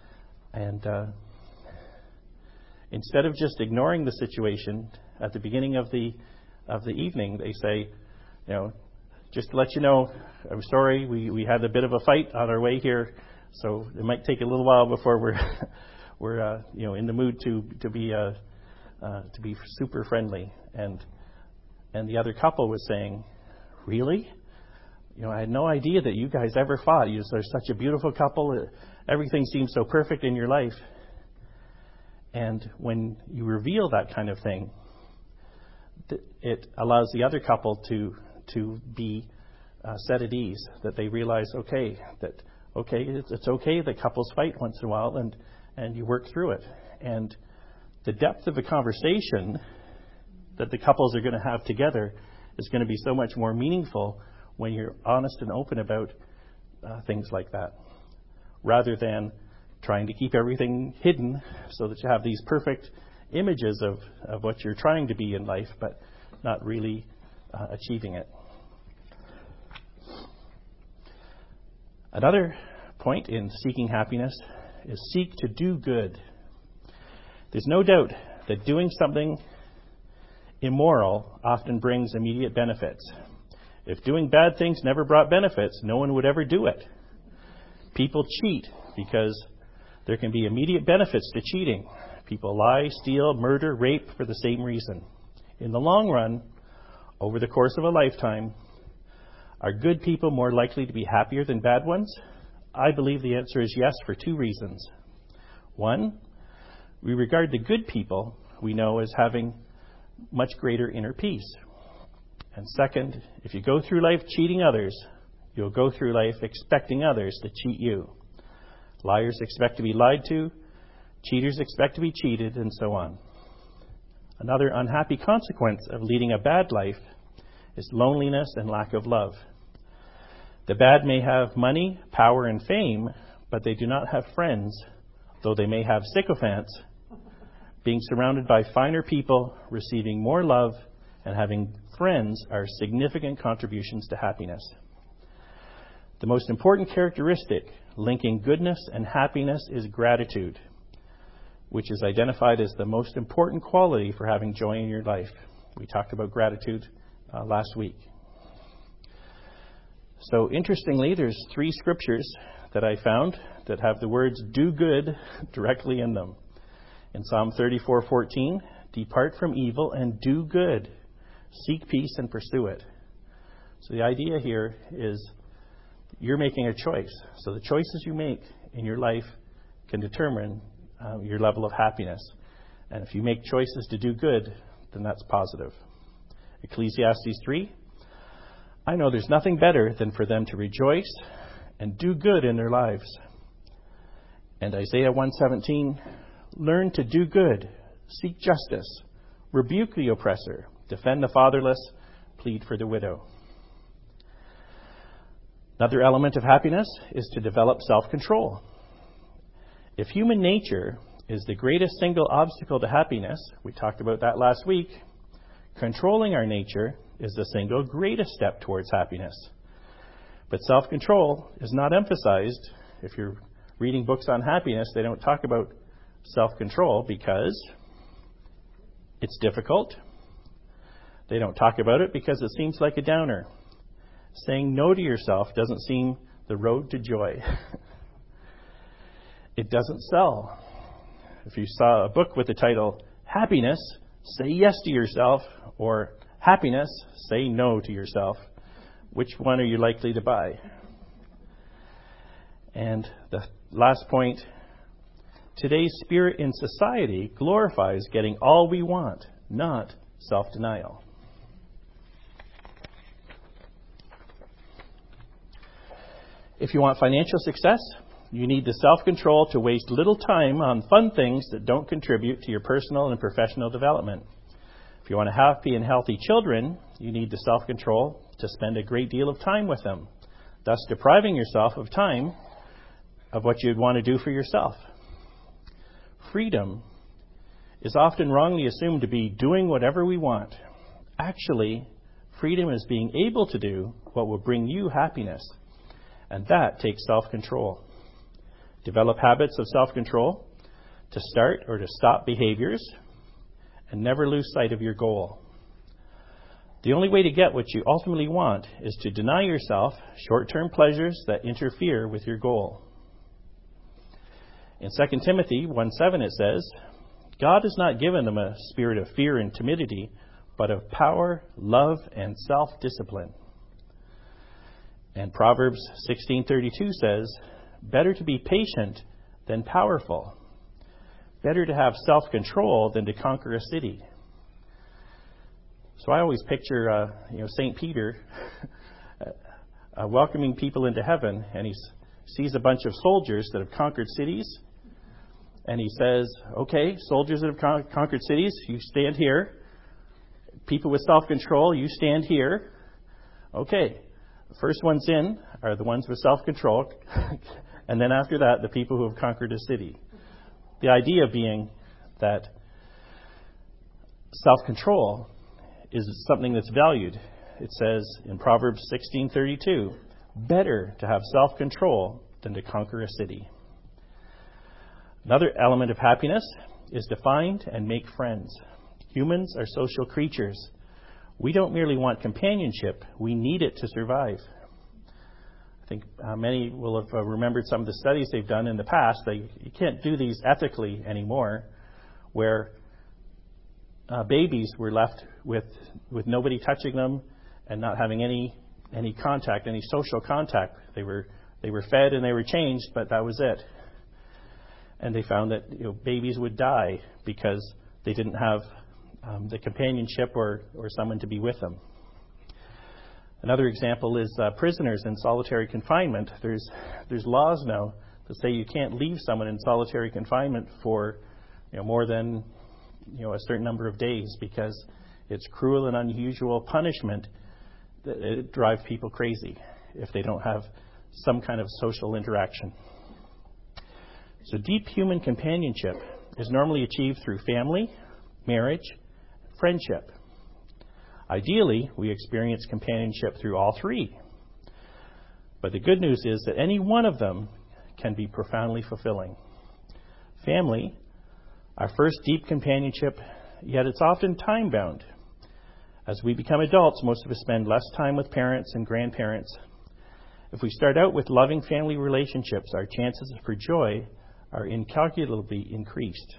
instead of just ignoring the situation at the beginning of the evening, they say, "Just to let you know, I'm sorry, we had a bit of a fight on our way here, so it might take a little while before we're in the mood to be super friendly." And the other couple was saying, "Really? I had no idea that you guys ever fought. You're such a beautiful couple. Everything seems so perfect in your life." And when you reveal that kind of thing, it allows the other couple to be set at ease, that they realize, it's okay that couples fight once in a while, and you work through it. And the depth of a conversation that the couples are going to have together is going to be so much more meaningful when you're honest and open about things like that, rather than trying to keep everything hidden so that you have these perfect images of what you're trying to be in life, but not really achieving it. Another point in seeking happiness is seek to do good. There's no doubt that doing something immoral often brings immediate benefits. If doing bad things never brought benefits, no one would ever do it. People cheat because there can be immediate benefits to cheating. People lie, steal, murder, rape for the same reason. In the long run, over the course of a lifetime, are good people more likely to be happier than bad ones? I believe the answer is yes for two reasons. One, we regard the good people we know as having much greater inner peace. And second, if you go through life cheating others, you'll go through life expecting others to cheat you. Liars expect to be lied to, cheaters expect to be cheated, and so on. Another unhappy consequence of leading a bad life is loneliness and lack of love. The bad may have money, power, and fame, but they do not have friends, though they may have sycophants. Being surrounded by finer people, receiving more love, and having friends are significant contributions to happiness. The most important characteristic linking goodness and happiness is gratitude, which is identified as the most important quality for having joy in your life. We talked about gratitude last week. So interestingly, there's 3 scriptures that I found that have the words do good directly in them. In Psalm 34:14, depart from evil and do good. Seek peace and pursue it. So the idea here is you're making a choice. So the choices you make in your life can determine your level of happiness. And if you make choices to do good, then that's positive. Ecclesiastes 3, I know there's nothing better than for them to rejoice and do good in their lives. And Isaiah 1:17, learn to do good, seek justice, rebuke the oppressor, defend the fatherless, plead for the widow. Another element of happiness is to develop self-control. If human nature is the greatest single obstacle to happiness, we talked about that last week, controlling our nature is the single greatest step towards happiness. But self-control is not emphasized. If you're reading books on happiness, they don't talk about self-control because it's difficult. They don't talk about it because it seems like a downer. Saying no to yourself doesn't seem the road to joy. It doesn't sell. If you saw a book with the title, Happiness, Say Yes to Yourself, or Happiness, Say No to Yourself, which one are you likely to buy? And the last point, today's spirit in society glorifies getting all we want, not self-denial. If you want financial success, you need the self-control to waste little time on fun things that don't contribute to your personal and professional development. If you want happy and healthy children, you need the self-control to spend a great deal of time with them, thus depriving yourself of time of what you'd want to do for yourself. Freedom is often wrongly assumed to be doing whatever we want. Actually, freedom is being able to do what will bring you happiness. And that takes self-control. Develop habits of self-control to start or to stop behaviors and never lose sight of your goal. The only way to get what you ultimately want is to deny yourself short-term pleasures that interfere with your goal. In 2 Timothy 1:7 it says, God has not given them a spirit of fear and timidity, but of power, love, and self-discipline. And Proverbs 16:32 says, better to be patient than powerful. Better to have self-control than to conquer a city. So I always picture, St. Peter welcoming people into heaven, and he sees a bunch of soldiers that have conquered cities, and he says, okay, soldiers that have conquered cities, you stand here. People with self-control, you stand here. Okay. The first ones in are the ones with self-control, and then after that, the people who have conquered a city. The idea being that self-control is something that's valued. It says in Proverbs 16:32, Better to have self-control than to conquer a city. Another element of happiness is to find and make friends. Humans are social creatures. We don't merely want companionship, we need it to survive. I think many will have remembered some of the studies they've done in the past. You can't do these ethically anymore, where babies were left with nobody touching them and not having any contact, any social contact. They were fed and they were changed, but that was it. And they found that babies would die because they didn't have the companionship or someone to be with them. Another example is prisoners in solitary confinement. There's laws now that say you can't leave someone in solitary confinement for more than a certain number of days, because it's cruel and unusual punishment that it drives people crazy if they don't have some kind of social interaction. So deep human companionship is normally achieved through family, marriage, friendship. Ideally, we experience companionship through all three. But the good news is that any one of them can be profoundly fulfilling. Family, our first deep companionship, yet it's often time-bound. As we become adults, most of us spend less time with parents and grandparents. If we start out with loving family relationships, our chances for joy are incalculably increased.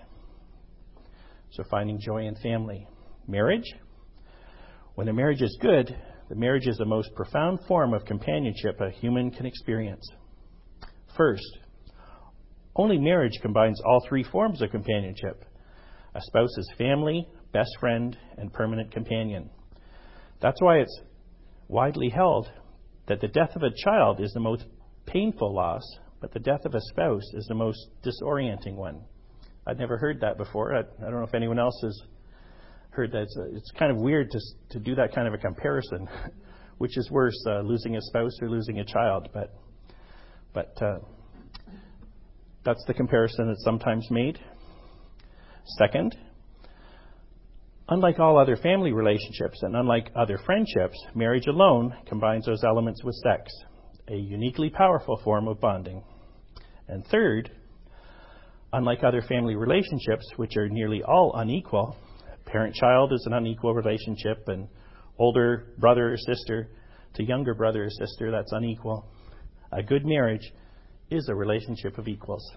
So finding joy in family. Marriage. When a marriage is good, the marriage is the most profound form of companionship a human can experience. First, only marriage combines all three forms of companionship: a spouse's family, best friend, and permanent companion. That's why it's widely held that the death of a child is the most painful loss, but the death of a spouse is the most disorienting one. I'd never heard that before. I don't know if anyone else has heard that. It's kind of weird to do that kind of a comparison. Which is worse, losing a spouse or losing a child? But that's the comparison that's sometimes made. Second, unlike all other family relationships and unlike other friendships, marriage alone combines those elements with sex, a uniquely powerful form of bonding. And third, unlike other family relationships, which are nearly all unequal, parent-child is an unequal relationship, and older brother or sister to younger brother or sister, that's unequal. A good marriage is a relationship of equals.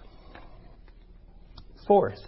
Fourth,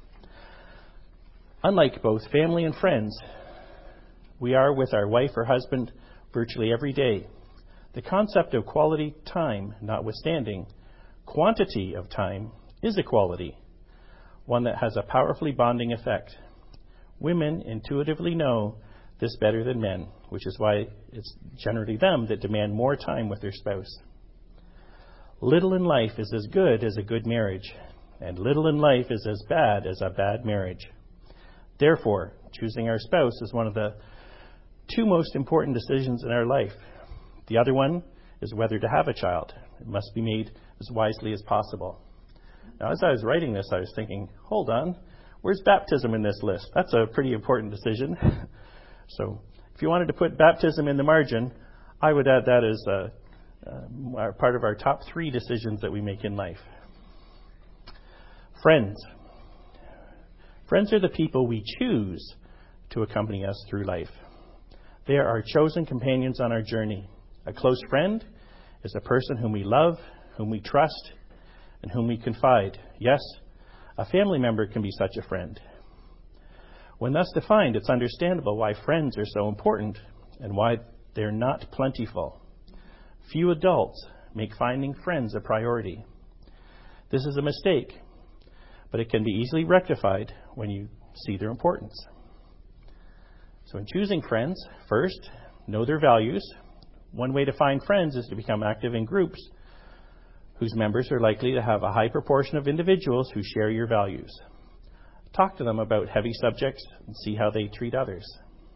unlike both family and friends, we are with our wife or husband virtually every day. The concept of quality time notwithstanding, quantity of time is a quality, one that has a powerfully bonding effect. Women intuitively know this better than men, which is why it's generally them that demand more time with their spouse. Little in life is as good as a good marriage, and little in life is as bad as a bad marriage. Therefore, choosing our spouse is one of the two most important decisions in our life. The other one is whether to have a child. It must be made as wisely as possible. Now, as I was writing this, I was thinking, hold on, where's baptism in this list? That's a pretty important decision. So if you wanted to put baptism in the margin, I would add that as part of our top 3 decisions that we make in life. Friends. Friends are the people we choose to accompany us through life. They are our chosen companions on our journey. A close friend is a person whom we love, whom we trust, and whom we confide. Yes, a family member can be such a friend. When thus defined, it's understandable why friends are so important and why they're not plentiful. Few adults make finding friends a priority. This is a mistake, but it can be easily rectified when you see their importance. So in choosing friends, first, know their values. One way to find friends is to become active in groups whose members are likely to have a high proportion of individuals who share your values. Talk to them about heavy subjects and see how they treat others.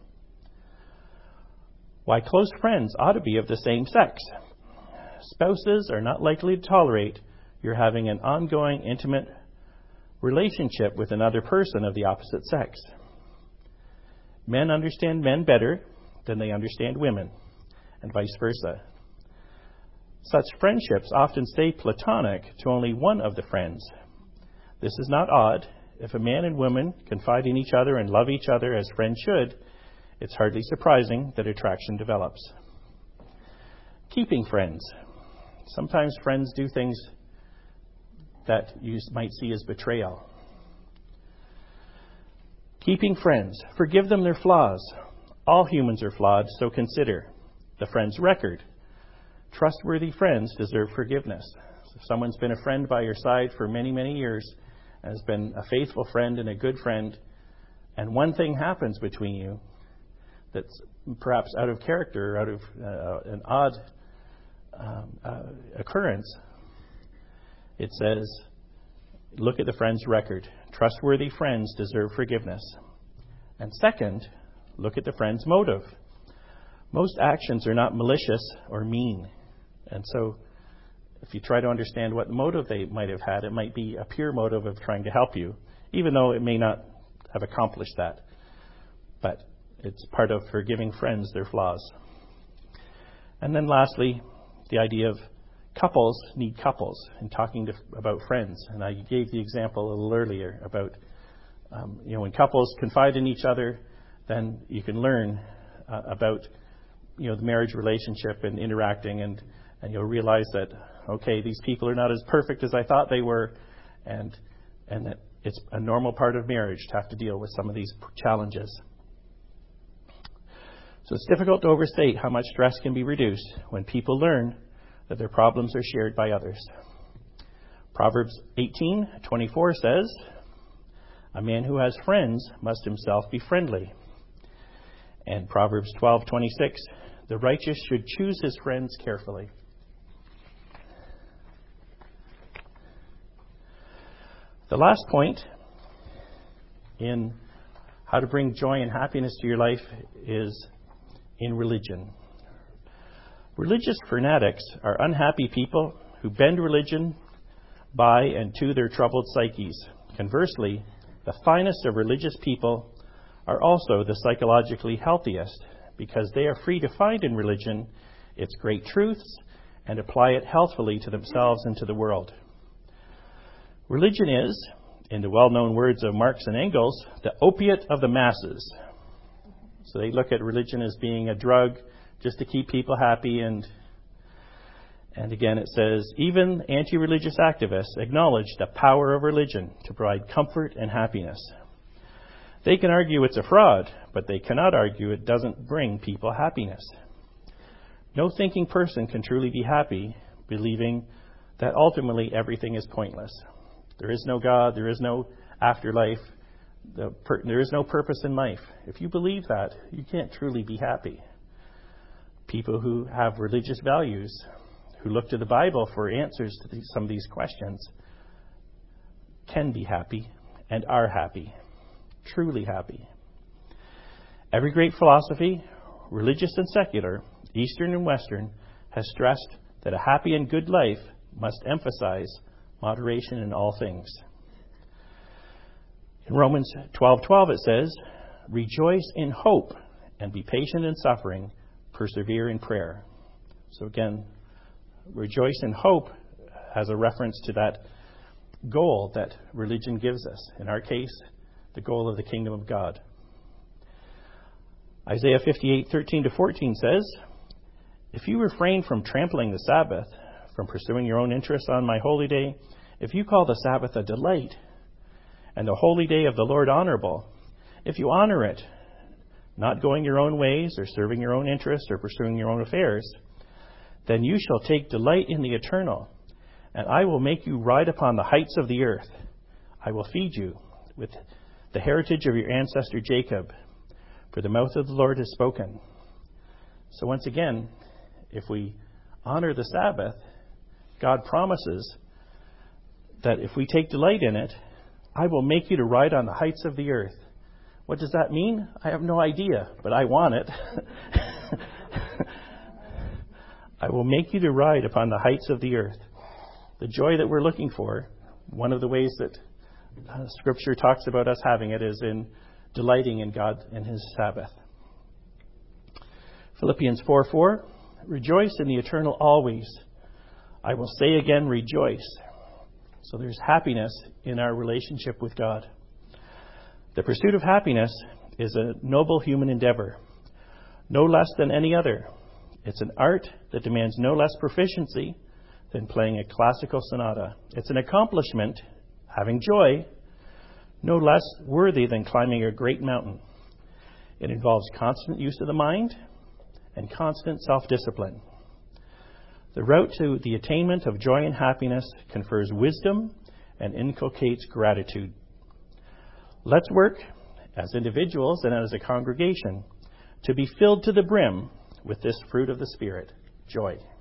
Why close friends ought to be of the same sex. Spouses are not likely to tolerate your having an ongoing, intimate relationship with another person of the opposite sex. Men understand men better than they understand women, and vice versa. Such friendships often stay platonic to only one of the friends. This is not odd. If a man and woman confide in each other and love each other as friends should, it's hardly surprising that attraction develops. Keeping friends. Sometimes friends do things that you might see as betrayal. Keeping friends. Forgive them their flaws. All humans are flawed, so consider the friend's record. Trustworthy friends deserve forgiveness. If someone's been a friend by your side for many, many years, and has been a faithful friend and a good friend, and one thing happens between you that's perhaps out of character, out of an odd occurrence, it says, look at the friend's record. Trustworthy friends deserve forgiveness. And second, look at the friend's motive. Most actions are not malicious or mean. And so if you try to understand what motive they might have had, it might be a pure motive of trying to help you, even though it may not have accomplished that. But it's part of forgiving friends their flaws. And then lastly, the idea of couples need couples in talking about friends. And I gave the example a little earlier about, when couples confide in each other, then you can learn about, the marriage relationship and interacting, and you'll realize that, okay, these people are not as perfect as I thought they were, and that it's a normal part of marriage to have to deal with some of these challenges. So it's difficult to overstate how much stress can be reduced when people learn that their problems are shared by others. Proverbs 18:24 says, "A man who has friends must himself be friendly." And Proverbs 12:26, "The righteous should choose his friends carefully." The last point in how to bring joy and happiness to your life is in religion. Religious fanatics are unhappy people who bend religion by and to their troubled psyches. Conversely, the finest of religious people are also the psychologically healthiest, because they are free to find in religion its great truths and apply it healthfully to themselves and to the world. Religion is, in the well-known words of Marx and Engels, the opiate of the masses. So they look at religion as being a drug just to keep people happy. And again, it says, even anti-religious activists acknowledge the power of religion to provide comfort and happiness. They can argue it's a fraud, but they cannot argue it doesn't bring people happiness. No thinking person can truly be happy believing that ultimately everything is pointless. There is no God, there is no afterlife, there is no purpose in life. If you believe that, you can't truly be happy. People who have religious values, who look to the Bible for answers to some of these questions, can be happy and are happy, truly happy. Every great philosophy, religious and secular, Eastern and Western, has stressed that a happy and good life must emphasize moderation in all things. In Romans 12:12 it says, "Rejoice in hope and be patient in suffering, persevere in prayer." So again, rejoice in hope has a reference to that goal that religion gives us. In our case, the goal of the kingdom of God. Isaiah 58:13-14 says, "If you refrain from trampling the Sabbath, from pursuing your own interests on my holy day, if you call the Sabbath a delight and the holy day of the Lord honorable, if you honor it, not going your own ways or serving your own interests or pursuing your own affairs, then you shall take delight in the eternal, and I will make you ride upon the heights of the earth. I will feed you with the heritage of your ancestor Jacob, for the mouth of the Lord has spoken." So once again, if we honor the Sabbath, God promises that if we take delight in it, I will make you to ride on the heights of the earth. What does that mean? I have no idea, but I want it. I will make you to ride upon the heights of the earth. The joy that we're looking for, one of the ways that Scripture talks about us having it is in delighting in God and His Sabbath. Philippians 4:4, "Rejoice in the eternal always. I will say again, rejoice. So there's happiness in our relationship with God. The pursuit of happiness is a noble human endeavor, no less than any other. It's an art that demands no less proficiency than playing a classical sonata. It's an accomplishment, having joy, no less worthy than climbing a great mountain. It involves constant use of the mind and constant self-discipline. The route to the attainment of joy and happiness confers wisdom and inculcates gratitude. Let's work as individuals and as a congregation to be filled to the brim with this fruit of the Spirit, joy.